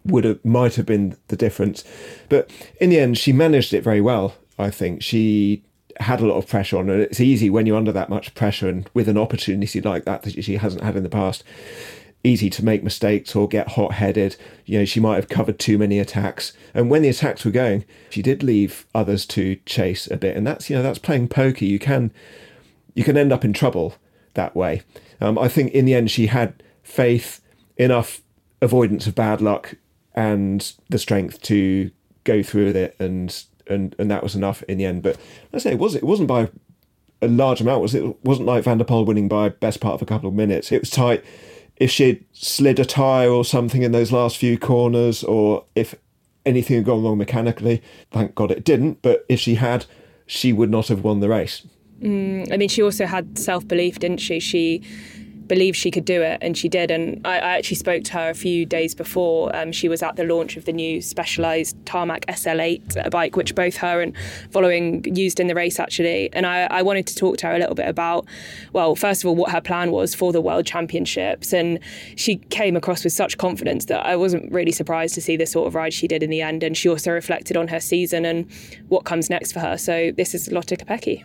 would have, might have been the difference. But in the end, she managed it very well, I think. She had a lot of pressure on her. It's easy when you're under that much pressure and with an opportunity like that that she hasn't had in the past, easy to make mistakes or get hot-headed. You know, she might have covered too many attacks. And when the attacks were going, she did leave others to chase a bit. And that's, you know, that's playing poker. You can you can end up in trouble that way. Um, I think in the end she had faith, enough avoidance of bad luck and the strength to go through with it, and and and that was enough in the end. But let's say it was it wasn't by a large amount, was it? It wasn't like Van der Poel winning by best part of a couple of minutes. It was tight. If she'd slid a tyre or something in those last few corners, or if anything had gone wrong mechanically, thank God it didn't, but if she had, she would not have won the race. Mm, I mean, she also had self-belief, didn't she? She believed she could do it, and she did. And I, I actually spoke to her a few days before. Um, she was at the launch of the new Specialized Tarmac S L eight, a bike which both her and Following used in the race, actually. And I, I wanted to talk to her a little bit about, well, first of all, what her plan was for the World Championships. And she came across with such confidence that I wasn't really surprised to see the sort of ride she did in the end. And she also reflected on her season and what comes next for her. So this is Lotte Kopecky.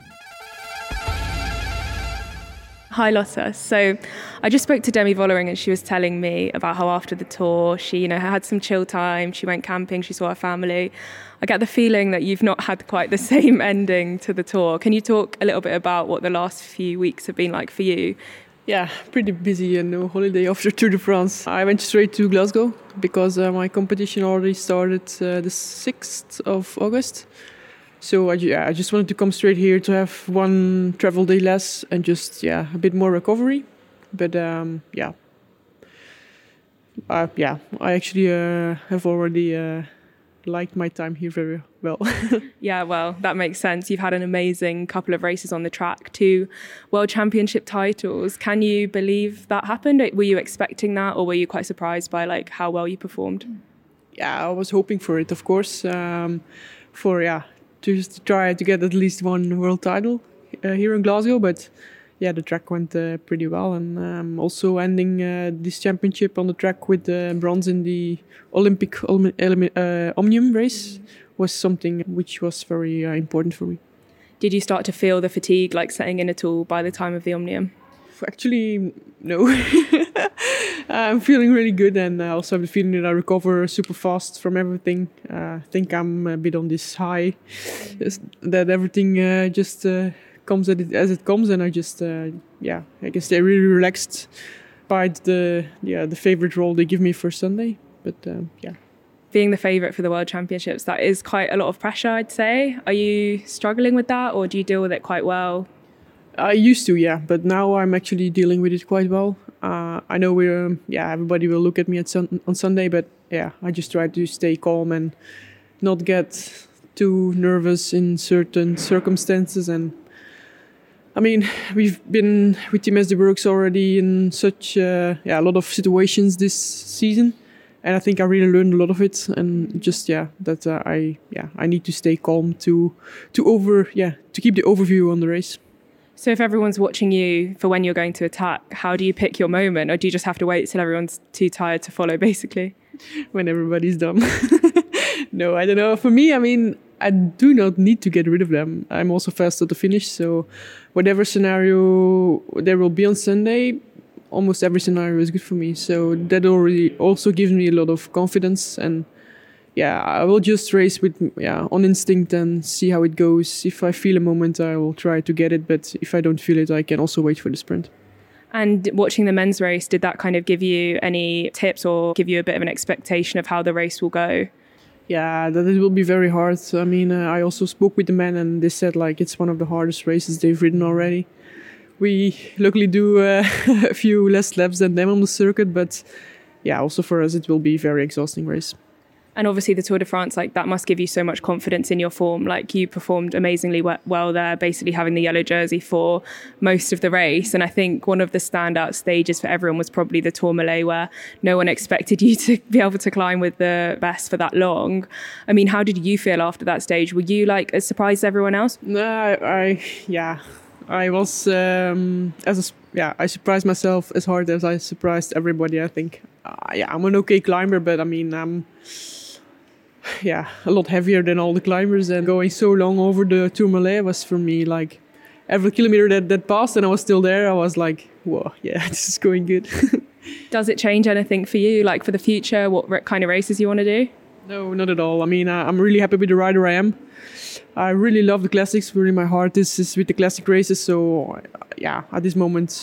Hi Lotte. So I just spoke to Demi Vollering and she was telling me about how after the tour she, you know, had some chill time, she went camping, she saw her family. I get the feeling that you've not had quite the same ending to the tour. Can you talk a little bit about what the last few weeks have been like for you? Yeah, pretty busy and no holiday after Tour de France. I went straight to Glasgow because uh, my competition already started uh, the sixth of August. So I, yeah, I just wanted to come straight here to have one travel day less and just, yeah, a bit more recovery. But um, yeah, uh, yeah, I actually uh, have already uh, liked my time here very well. Yeah, well, that makes sense. You've had an amazing couple of races on the track, two World Championship titles. Can you believe that happened? Were you expecting that, or were you quite surprised by like how well you performed? Yeah, I was hoping for it, of course. Um, for yeah. Just to try to get at least one world title uh, here in Glasgow, but yeah, the track went uh, pretty well, and um, also ending uh, this championship on the track with uh, bronze in the Olympic uh, Omnium race was something which was very uh, important for me. Did you start to feel the fatigue like setting in at all by the time of the Omnium? Actually, no. I'm feeling really good, and I also have the feeling that I recover super fast from everything. Uh, I think I'm a bit on this high, that everything uh, just uh, comes as it, as it comes, and I just, uh, yeah, I can stay really relaxed by the yeah the favorite role they give me for Sunday. But um, yeah. Being the favourite for the World Championships, that is quite a lot of pressure, I'd say. Are you struggling with that, or do you deal with it quite well? I used to, yeah, but now I'm actually dealing with it quite well. Uh, I know we're, um, yeah, everybody will look at me at sun- on Sunday, but yeah, I just try to stay calm and not get too nervous in certain circumstances. And I mean, we've been with Team S D Works already in such, uh, yeah, a lot of situations this season, and I think I really learned a lot of it. And just yeah, that uh, I, yeah, I need to stay calm to, to over, yeah, to keep the overview on the race. So if everyone's watching you for when you're going to attack, how do you pick your moment? Or do you just have to wait till everyone's too tired to follow, basically? When everybody's done. No, I don't know. For me, I mean, I do not need to get rid of them. I'm also fast at the finish. So whatever scenario there will be on Sunday, almost every scenario is good for me. So that already also gives me a lot of confidence. And yeah, I will just race with yeah on instinct and see how it goes. If I feel a moment, I will try to get it. But if I don't feel it, I can also wait for the sprint. And watching the men's race, did that kind of give you any tips or give you a bit of an expectation of how the race will go? Yeah, that it will be very hard. I mean, uh, I also spoke with the men and they said like it's one of the hardest races they've ridden already. We luckily do uh, a few less laps than them on the circuit, but yeah, also for us it will be a very exhausting race. And obviously the Tour de France, like that must give you so much confidence in your form. Like you performed amazingly well there, basically having the yellow jersey for most of the race. And I think one of the standout stages for everyone was probably the Tourmalet, where no one expected you to be able to climb with the best for that long. I mean, how did you feel after that stage? Were you like as surprised as everyone else? No, I, I yeah, I was, um, as a, yeah, I surprised myself as hard as I surprised everybody, I think. uh, yeah, I'm an okay climber, but I mean, I'm yeah a lot heavier than all the climbers. And going so long over the Tourmalet was for me like every kilometer that that passed, and I was still there. I was like, whoa, yeah, this is going good. Does it change anything for you, like for the future? What kind of races you want to do? No, not at all. I mean, uh, I'm really happy with the rider I am. I really love the classics. Really, my heart is, is with the classic races. So, uh, yeah, at this moment,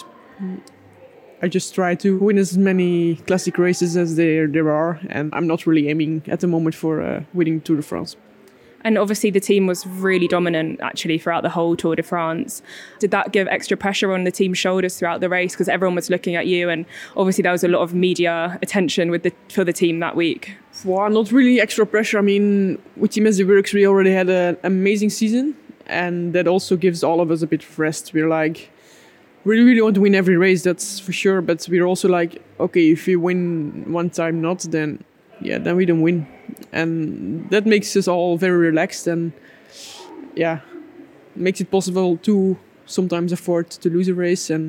I just try to win as many classic races as there there are. And I'm not really aiming at the moment for uh, winning Tour de France. And obviously the team was really dominant actually throughout the whole Tour de France. Did that give extra pressure on the team's shoulders throughout the race? Because everyone was looking at you, and obviously there was a lot of media attention with the, for the team that week. Well, not really extra pressure. I mean, with Team S D Works, we already had an amazing season, and that also gives all of us a bit of rest. We're like, we really want to win every race, that's for sure. But we're also like, okay, if we win one time not, then yeah, then we don't win. And that makes us all very relaxed, and yeah, makes it possible to sometimes afford to lose a race. And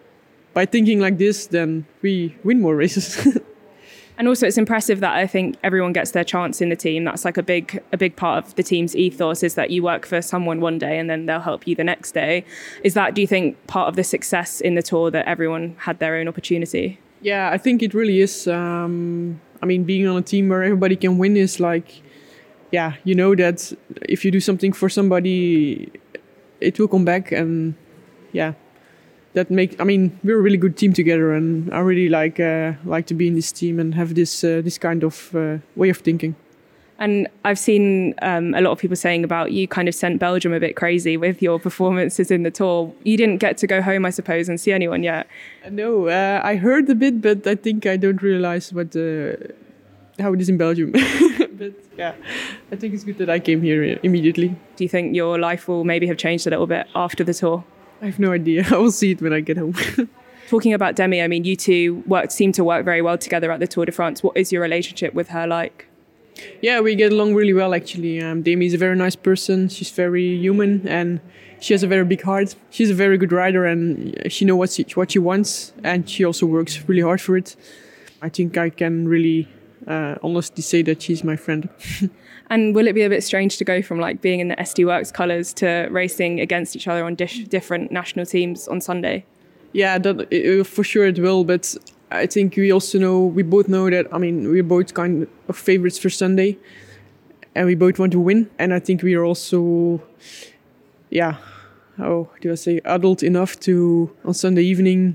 by thinking like this, then we win more races. And also it's impressive that I think everyone gets their chance in the team. That's like a big a big part of the team's ethos, is that you work for someone one day and then they'll help you the next day. Is that, do you think, part of the success in the Tour, that everyone had their own opportunity? Yeah, I think it really is. Um, I mean, being on a team where everybody can win is like, yeah, you know that if you do something for somebody, it will come back. And yeah, that makes, I mean, we're a really good team together, and I really like uh, like to be in this team and have this uh, this kind of uh, way of thinking. And I've seen um, a lot of people saying about you kind of sent Belgium a bit crazy with your performances in the Tour. You didn't get to go home, I suppose, and see anyone yet. No, uh, I heard a bit, but I think I don't realize what uh, how it is in Belgium. But yeah, I think it's good that I came here immediately. Do you think your life will maybe have changed a little bit after the Tour? I have no idea. I will see it when I get home. Talking about Demi, I mean, you two worked, seem to work very well together at the Tour de France. What is your relationship with her like? Yeah, we get along really well, actually. Um, Demi is a very nice person. She's very human, and she has a very big heart. She's a very good rider, and she knows what she, what she wants, and she also works really hard for it. I think I can really uh, honestly say that she's my friend. And will it be a bit strange to go from like being in the S D Works colours to racing against each other on dish, different national teams on Sunday? Yeah, that, it, for sure it will, but I think we also know, we both know that, I mean, we're both kind of favourites for Sunday, and we both want to win. And I think we are also, yeah, how do I say, adult enough to, on Sunday evening,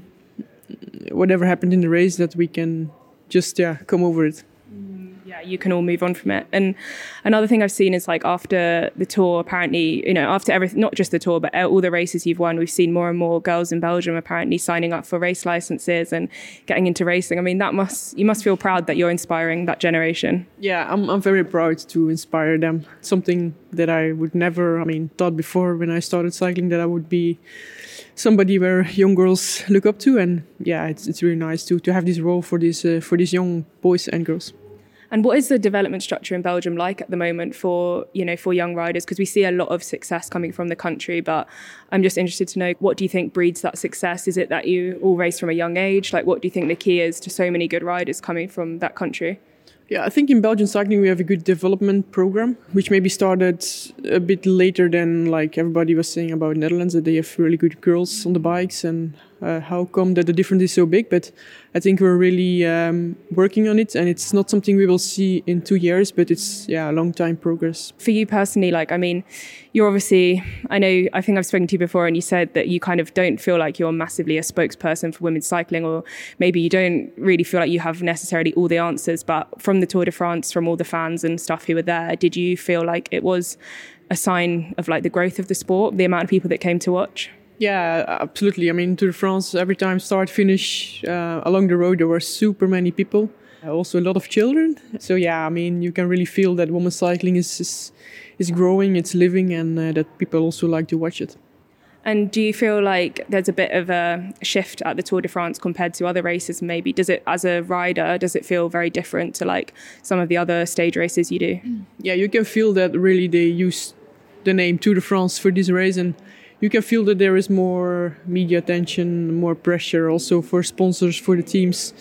whatever happened in the race, that we can just, yeah, come over it. Yeah, you can all move on from it. And another thing I've seen is like after the Tour, apparently, you know, after everything, not just the Tour, but all the races you've won, we've seen more and more girls in Belgium apparently signing up for race licenses and getting into racing. I mean, that must, you must feel proud that you're inspiring that generation. Yeah, I'm I'm very proud to inspire them. Something that I would never, I mean, thought before when I started cycling, that I would be somebody where young girls look up to. And yeah, it's it's really nice to to have this role for these uh, for these young boys and girls. And what is the development structure in Belgium like at the moment for, you know, for young riders? Because we see a lot of success coming from the country, but I'm just interested to know, what do you think breeds that success? Is it that you all race from a young age? Like, what do you think the key is to so many good riders coming from that country? Yeah, I think in Belgian cycling we have a good development program, which maybe started a bit later than like everybody was saying about Netherlands, that they have really good girls on the bikes, and uh, how come that the difference is so big. But I think we're really um, working on it, and it's not something we will see in two years, but it's yeah a long time progress. For you personally, like, I mean, you're obviously, I know, I think I've spoken to you before, and you said that you kind of don't feel like you're massively a spokesperson for women's cycling, or maybe you don't really feel like you have necessarily all the answers, but from the Tour de France, from all the fans and stuff who were there, did you feel like it was a sign of like the growth of the sport, the amount of people that came to watch? Yeah, absolutely. I mean, Tour de France, every time start, finish, uh, along the road, there were super many people. Also a lot of children. So yeah, I mean, you can really feel that women's cycling is is, is growing, it's living, and uh, that people also like to watch it. And do you feel like there's a bit of a shift at the Tour de France compared to other races maybe? Does it, as a rider, does it feel very different to like some of the other stage races you do? Yeah, you can feel that really they use the name Tour de France for this race, and you can feel that there is more media attention, more pressure also for sponsors, for the teams.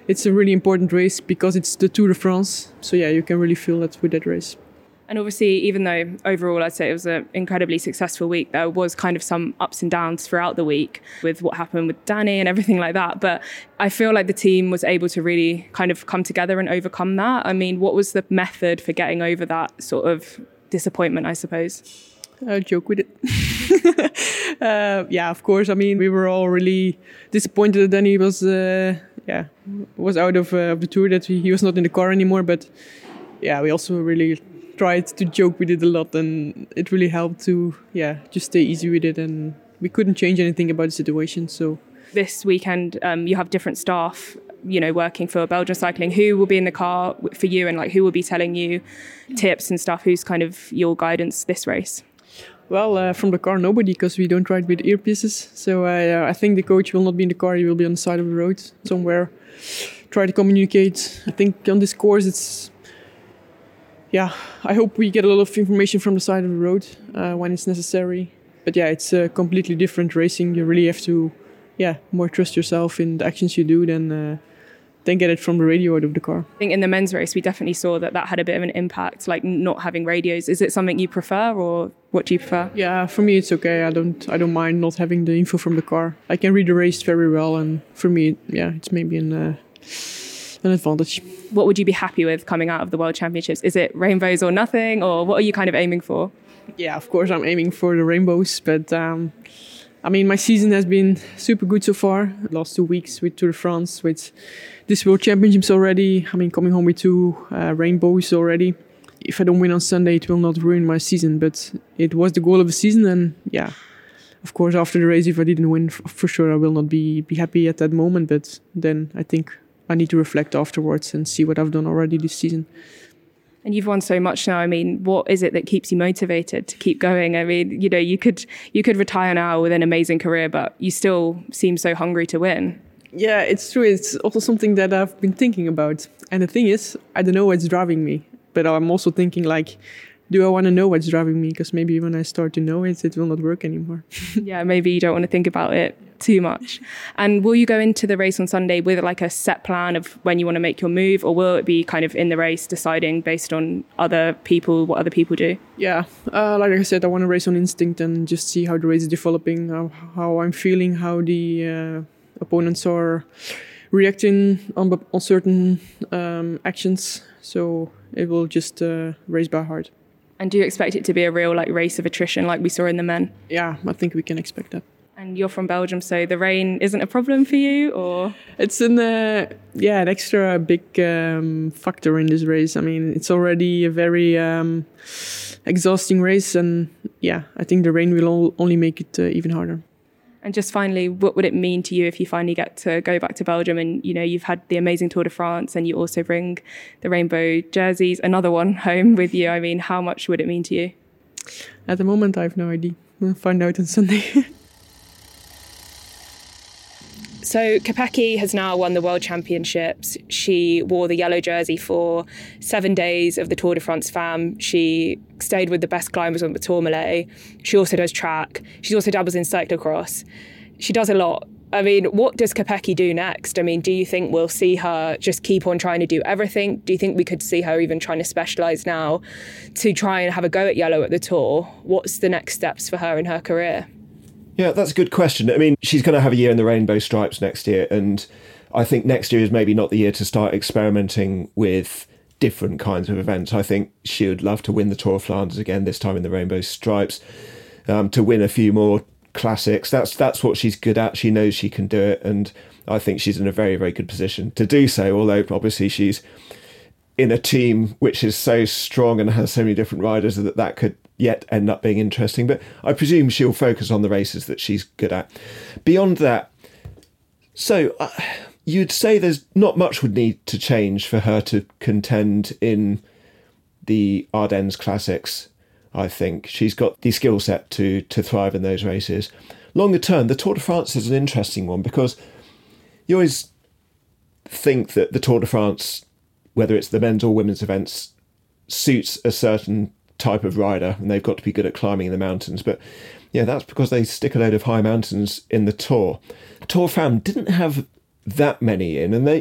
it's a really important race because it's the Tour de France. So yeah, you can really feel that with that race. And obviously, even though overall I'd say it was an incredibly successful week, there was kind of some ups and downs throughout the week with what happened with Danny and everything like that. But I feel like the team was able to really kind of come together and overcome that. I mean, what was the method for getting over that sort of disappointment, I suppose? Uh, joke with it. uh, yeah, of course. I mean, we were all really disappointed that Danny was, uh, yeah, was out of, uh, of the tour, that he, he was not in the car anymore. But yeah, we also really tried to joke with it a lot, and it really helped to, yeah, just stay easy with it. And we couldn't change anything about the situation. So this weekend, um, you have different staff, you know, working for Belgian Cycling. Who will be in the car for you, and like who will be telling you tips and stuff? Who's kind of your guidance this race? Well, uh, from the car, nobody, because we don't ride with earpieces. So uh, I think the coach will not be in the car. He will be on the side of the road somewhere. Try to communicate. I think on this course, it's, yeah, I hope we get a lot of information from the side of the road uh, when it's necessary. But yeah, it's a completely different racing. You really have to, yeah, more trust yourself in the actions you do than uh, then get it from the radio out of the car. I think in the men's race, we definitely saw that that had a bit of an impact, like not having radios. Is it something you prefer, or what do you prefer? Yeah, for me, it's okay. I don't I don't mind not having the info from the car. I can read the race very well, and for me, yeah, it's maybe an, uh, an advantage. What would you be happy with coming out of the World Championships? Is it rainbows or nothing, or what are you kind of aiming for? Yeah, of course, I'm aiming for the rainbows, but um, I mean, my season has been super good so far. The last two weeks with Tour de France, with this World Championships already. I mean, coming home with two uh, rainbows already. If I don't win on Sunday, it will not ruin my season, but it was the goal of the season. And yeah, of course, after the race, if I didn't win, f- for sure, I will not be, be happy at that moment. But then I think I need to reflect afterwards and see what I've done already this season. And you've won so much now. I mean, what is it that keeps you motivated to keep going? I mean, you know, you could you could retire now with an amazing career, but you still seem so hungry to win. Yeah, it's true. It's also something that I've been thinking about. And the thing is, I don't know what's driving me. But I'm also thinking, like, do I want to know what's driving me? Because maybe when I start to know it, it will not work anymore. Yeah, maybe you don't want to think about it too much. And will you go into the race on Sunday with like a set plan of when you want to make your move, or will it be kind of in the race deciding based on other people, what other people do? Yeah, uh, like I said, I want to race on instinct and just see how the race is developing, how, how I'm feeling, how the uh, opponents are reacting on, on certain um, actions. So it will just uh, race by heart. And do you expect it to be a real like race of attrition like we saw in the men? Yeah, I think we can expect that. And you're from Belgium, so the rain isn't a problem for you, or? It's an uh, yeah an extra big um, factor in this race. I mean, it's already a very um, exhausting race, and yeah, I think the rain will all, only make it uh, even harder. And just finally, what would it mean to you if you finally get to go back to Belgium and, you know, you've had the amazing Tour de France and you also bring the rainbow jerseys, another one, home with you? I mean, how much would it mean to you? At the moment, I have no idea. We'll find out on Sunday. So Kopecky has now won the World Championships. She wore the yellow jersey for seven days of the Tour de France Femme. She stayed with the best climbers on the Tourmalet. She also does track. She also dabbles in cyclocross. She does a lot. I mean, what does Kopecky do next? I mean, do you think we'll see her just keep on trying to do everything? Do you think we could see her even trying to specialise now to try and have a go at yellow at the Tour? What's the next steps for her in her career? Yeah, that's a good question. I mean, she's going to have a year in the rainbow stripes next year, and I think next year is maybe not the year to start experimenting with different kinds of events. I think she would love to win the Tour of Flanders again, this time in the rainbow stripes, um, to win a few more classics. That's that's what she's good at. She knows she can do it, and I think she's in a very, very good position to do so, although obviously she's in a team which is so strong and has so many different riders that that could yet end up being interesting. But I presume she'll focus on the races that she's good at. Beyond that, so uh, you'd say there's not much would need to change for her to contend in the Ardennes Classics. I think she's got the skill set to to thrive in those races. Longer term, the Tour de France is an interesting one, because you always think that the Tour de France, whether it's the men's or women's events, suits a certain type of rider, and they've got to be good at climbing in the mountains. But yeah, that's because they stick a load of high mountains in the Tour. Tour Femme didn't have that many in, and they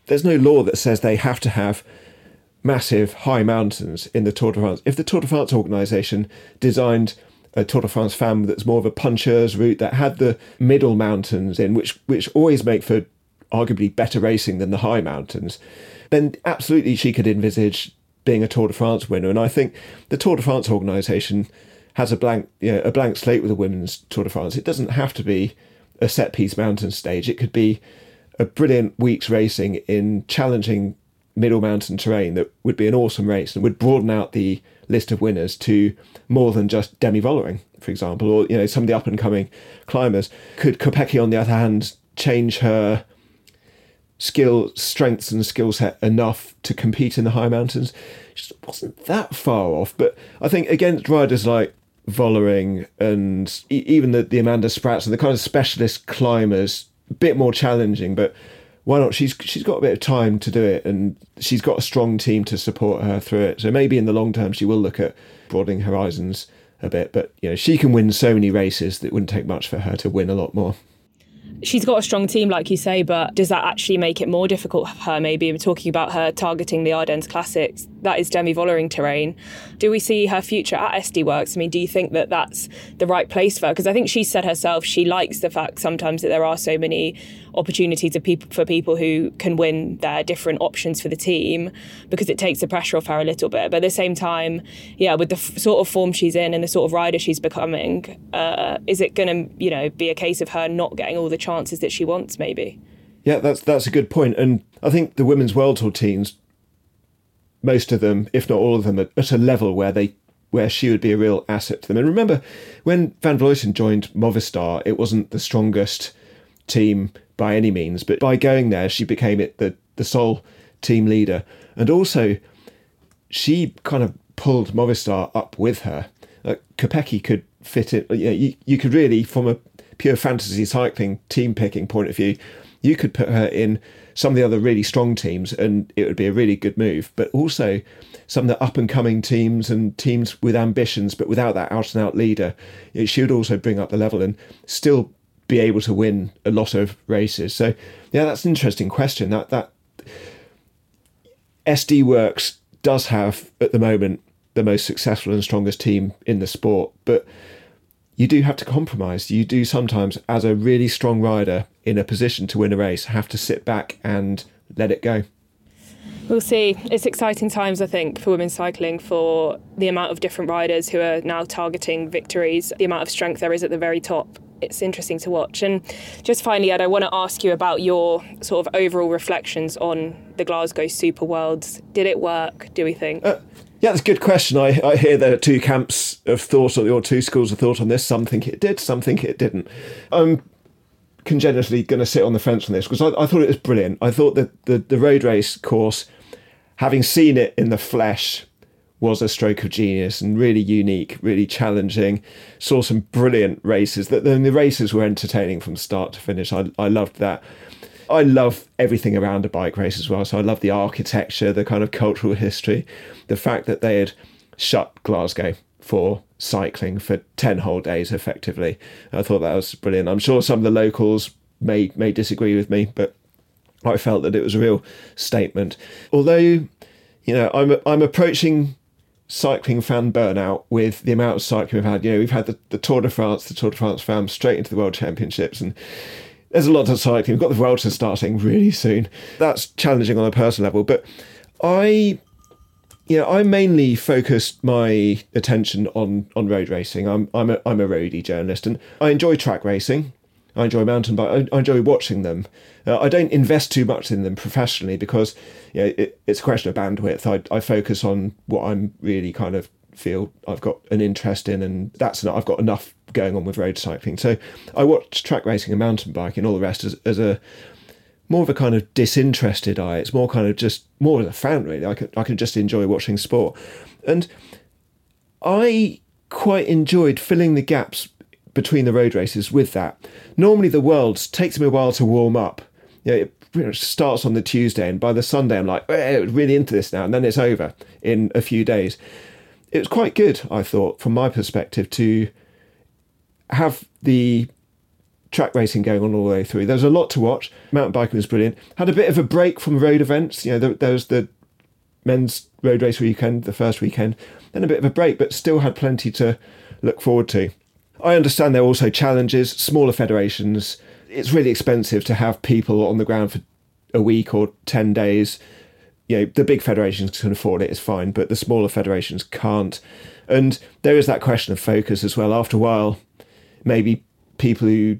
there's no law that says they have to have massive high mountains in the Tour de France. If the Tour de France organisation designed a Tour de France Femme that's more of a puncheuse route that had the middle mountains in, which which always make for arguably better racing than the high mountains, then absolutely she could envisage being a Tour de France winner. And I think the Tour de France organisation has a blank, you know, a blank slate with the women's Tour de France. It doesn't have to be a set-piece mountain stage. It could be a brilliant week's racing in challenging middle mountain terrain that would be an awesome race and would broaden out the list of winners to more than just Demi Vollering, for example, or, you know, some of the up-and-coming climbers. Could Kopecky, on the other hand, change her skill, strengths and skill set enough to compete in the high mountains? She wasn't that far off, but I think against riders like Vollering and e- even the, the Amanda Spratts and the kind of specialist climbers, a bit more challenging, but why not? She's she's got a bit of time to do it, and she's got a strong team to support her through it. So maybe in the long term she will look at broadening horizons a bit. But you know, she can win so many races that it wouldn't take much for her to win a lot more. She's got a strong team, like you say, but does that actually make it more difficult for her? Maybe we're talking about her targeting the Ardennes Classics. That is Demi Vollering terrain. Do we see her future at S D Works? I mean, do you think that that's the right place for her? Because I think she said herself she likes the fact sometimes that there are so many opportunities of people, for people who can win their different options for the team, because it takes the pressure off her a little bit. But at the same time, yeah, with the f- sort of form she's in and the sort of rider she's becoming, uh, is it going to, you know, be a case of her not getting all the chances that she wants, maybe? Yeah, that's that's a good point. And I think the Women's World Tour teams, most of them, if not all of them, are at a level where they where she would be a real asset to them. And remember, when Van Vleuten joined Movistar, it wasn't the strongest team by any means, but by going there, she became it the, the sole team leader. And also, she kind of pulled Movistar up with her. Like, Kopecky could fit it. You know, you, you could really, from a pure fantasy cycling team picking point of view, you could put her in some of the other really strong teams and it would be a really good move. But also some of the up and coming teams and teams with ambitions, but without that out and out leader, she would also bring up the level and still be able to win a lot of races. So yeah, that's an interesting question. That that S D Works does have at the moment the most successful and strongest team in the sport, but you do have to compromise. You do sometimes, as a really strong rider in a position to win a race, have to sit back and let it go. We'll see. It's exciting times, I think, for women's cycling, for the amount of different riders who are now targeting victories, the amount of strength there is at the very top. It's interesting to watch. And just finally, Ed, I want to ask you about your sort of overall reflections on the Glasgow Super Worlds. Did it work, do we think? Uh, yeah, that's a good question. I, I hear there are two camps of thought, or two schools of thought on this. Some think it did, some think it didn't. I'm congenitally going to sit on the fence on this because I, I thought it was brilliant. I thought that the, the road race course, having seen it in the flesh, was a stroke of genius and really unique, really challenging. Saw some brilliant races. That the races were entertaining from start to finish. I I loved that. I love everything around a bike race as well. So I love the architecture, the kind of cultural history, the fact that they had shut Glasgow for cycling for ten whole days effectively. I thought that was brilliant. I'm sure some of the locals may may disagree with me, but I felt that it was a real statement. Although, you know, I'm I'm approaching cycling fan burnout with the amount of cycling we've had. You know, we've had the, the Tour de France, the Tour de France Femme, straight into the World Championships, and there's a lot of cycling. We've got the Vuelta starting really soon. That's challenging on a personal level, but I, you know, I mainly focused my attention on on road racing. I'm I'm a I'm a roadie journalist, and I enjoy track racing. I enjoy mountain bike. I enjoy watching them. Uh, I don't invest too much in them professionally because, you know, it, it's a question of bandwidth. I, I focus on what I'm really kind of feel I've got an interest in, and that's enough. I've got enough going on with road cycling. So I watch track racing and mountain biking and all the rest as, as a more of a kind of disinterested eye. It's more kind of just more as a fan, really. I can I can just enjoy watching sport, and I quite enjoyed filling the gaps between the road races with that. Normally the Worlds takes me a while to warm up. You know, it pretty much starts on the Tuesday, and by the Sunday I'm like, eh, really into this now, and then it's over in a few days. It was quite good, I thought, from my perspective, to have the track racing going on all the way through. There was a lot to watch. Mountain biking was brilliant. Had a bit of a break from road events. You know, there, there was the men's road race weekend, the first weekend, then a bit of a break, but still had plenty to look forward to. I understand there are also challenges, smaller federations. It's really expensive to have people on the ground for a week or ten days. You know, the big federations can afford it, it's fine, but the smaller federations can't. And there is that question of focus as well. After a while, maybe people who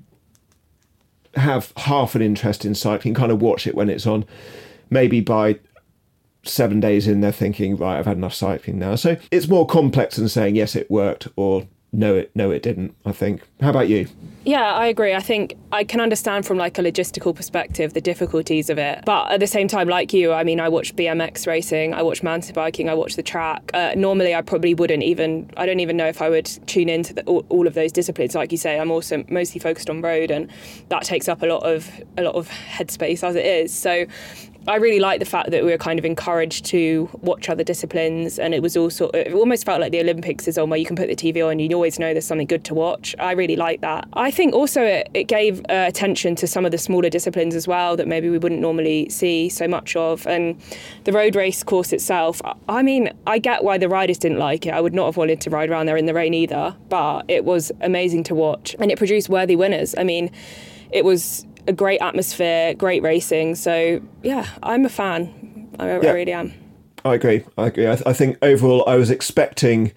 have half an interest in cycling kind of watch it when it's on. Maybe by seven days in, they're thinking, right, I've had enough cycling now. So it's more complex than saying, yes, it worked, or no, it no, it didn't, I think. How about you? Yeah, I agree. I think I can understand from like a logistical perspective the difficulties of it. But at the same time, like you, I mean, I watch B M X racing, I watch mountain biking, I watch the track. Uh, normally, I probably wouldn't even, I don't even know if I would tune into the, all, all of those disciplines. Like you say, I'm also mostly focused on road, and that takes up a lot of a lot of headspace as it is. So I really like the fact that we were kind of encouraged to watch other disciplines, and it was also, it almost felt like the Olympics is on, where you can put the T V on and you always know there's something good to watch. I really like that. I think also it, it gave uh, attention to some of the smaller disciplines as well that maybe we wouldn't normally see so much of. And the road race course itself, I mean, I get why the riders didn't like it. I would not have wanted to ride around there in the rain either, but it was amazing to watch, and it produced worthy winners. I mean, it was a great atmosphere, great racing. So yeah, I'm a fan. I, yeah, I really am. I agree. I agree. I, th- I think overall, I was expecting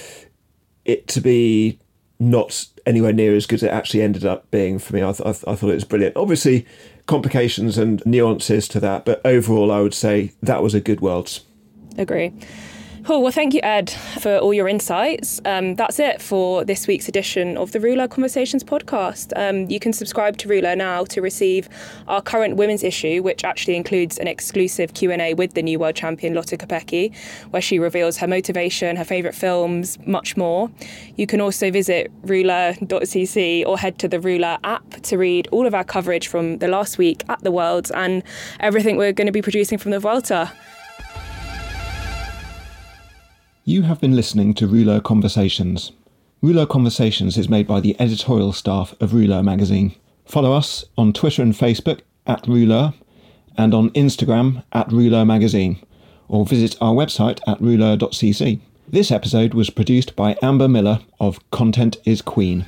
it to be not anywhere near as good as it actually ended up being for me. I, th- I, th- I thought it was brilliant. Obviously, complications and nuances to that, but overall, I would say that was a good Worlds. Agree. Cool. Well, thank you, Ed, for all your insights. Um, that's it for this week's edition of the Rouleur Conversations podcast. Um, you can subscribe to Rouleur now to receive our current women's issue, which actually includes an exclusive Q and A with the new world champion Lotte Kopecky, where she reveals her motivation, her favourite films, much more. You can also visit rouleur dot c c or head to the Rouleur app to read all of our coverage from the last week at the Worlds and everything we're going to be producing from the Vuelta. You have been listening to Rouleur Conversations. Rouleur Conversations is made by the editorial staff of Rouleur magazine. Follow us on Twitter and Facebook at Rouleur, and on Instagram at Rouleur magazine, or visit our website at rouleur dot c c. This episode was produced by Amber Miller of Content is Queen.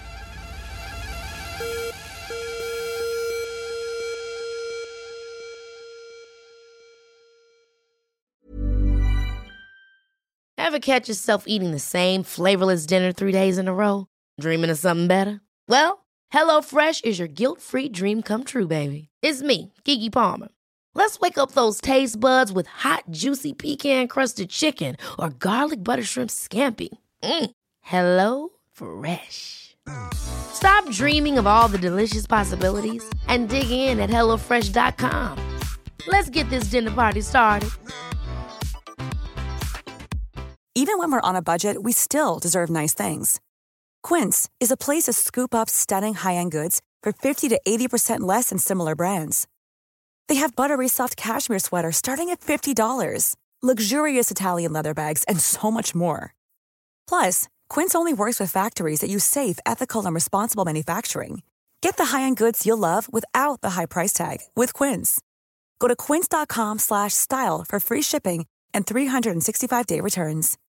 Ever catch yourself eating the same flavorless dinner three days in a row? Dreaming of something better? Well, HelloFresh is your guilt-free dream come true, baby. It's me, Keke Palmer. Let's wake up those taste buds with hot, juicy pecan-crusted chicken or garlic butter shrimp scampi. Mm. Hello Fresh. Stop dreaming of all the delicious possibilities and dig in at hello fresh dot com. Let's get this dinner party started. Even when we're on a budget, we still deserve nice things. Quince is a place to scoop up stunning high-end goods for fifty to eighty percent less than similar brands. They have buttery soft cashmere sweaters starting at fifty dollars, luxurious Italian leather bags, and so much more. Plus, Quince only works with factories that use safe, ethical, and responsible manufacturing. Get the high-end goods you'll love without the high price tag with Quince. Go to quince dot com slash style for free shipping and three sixty-five day returns.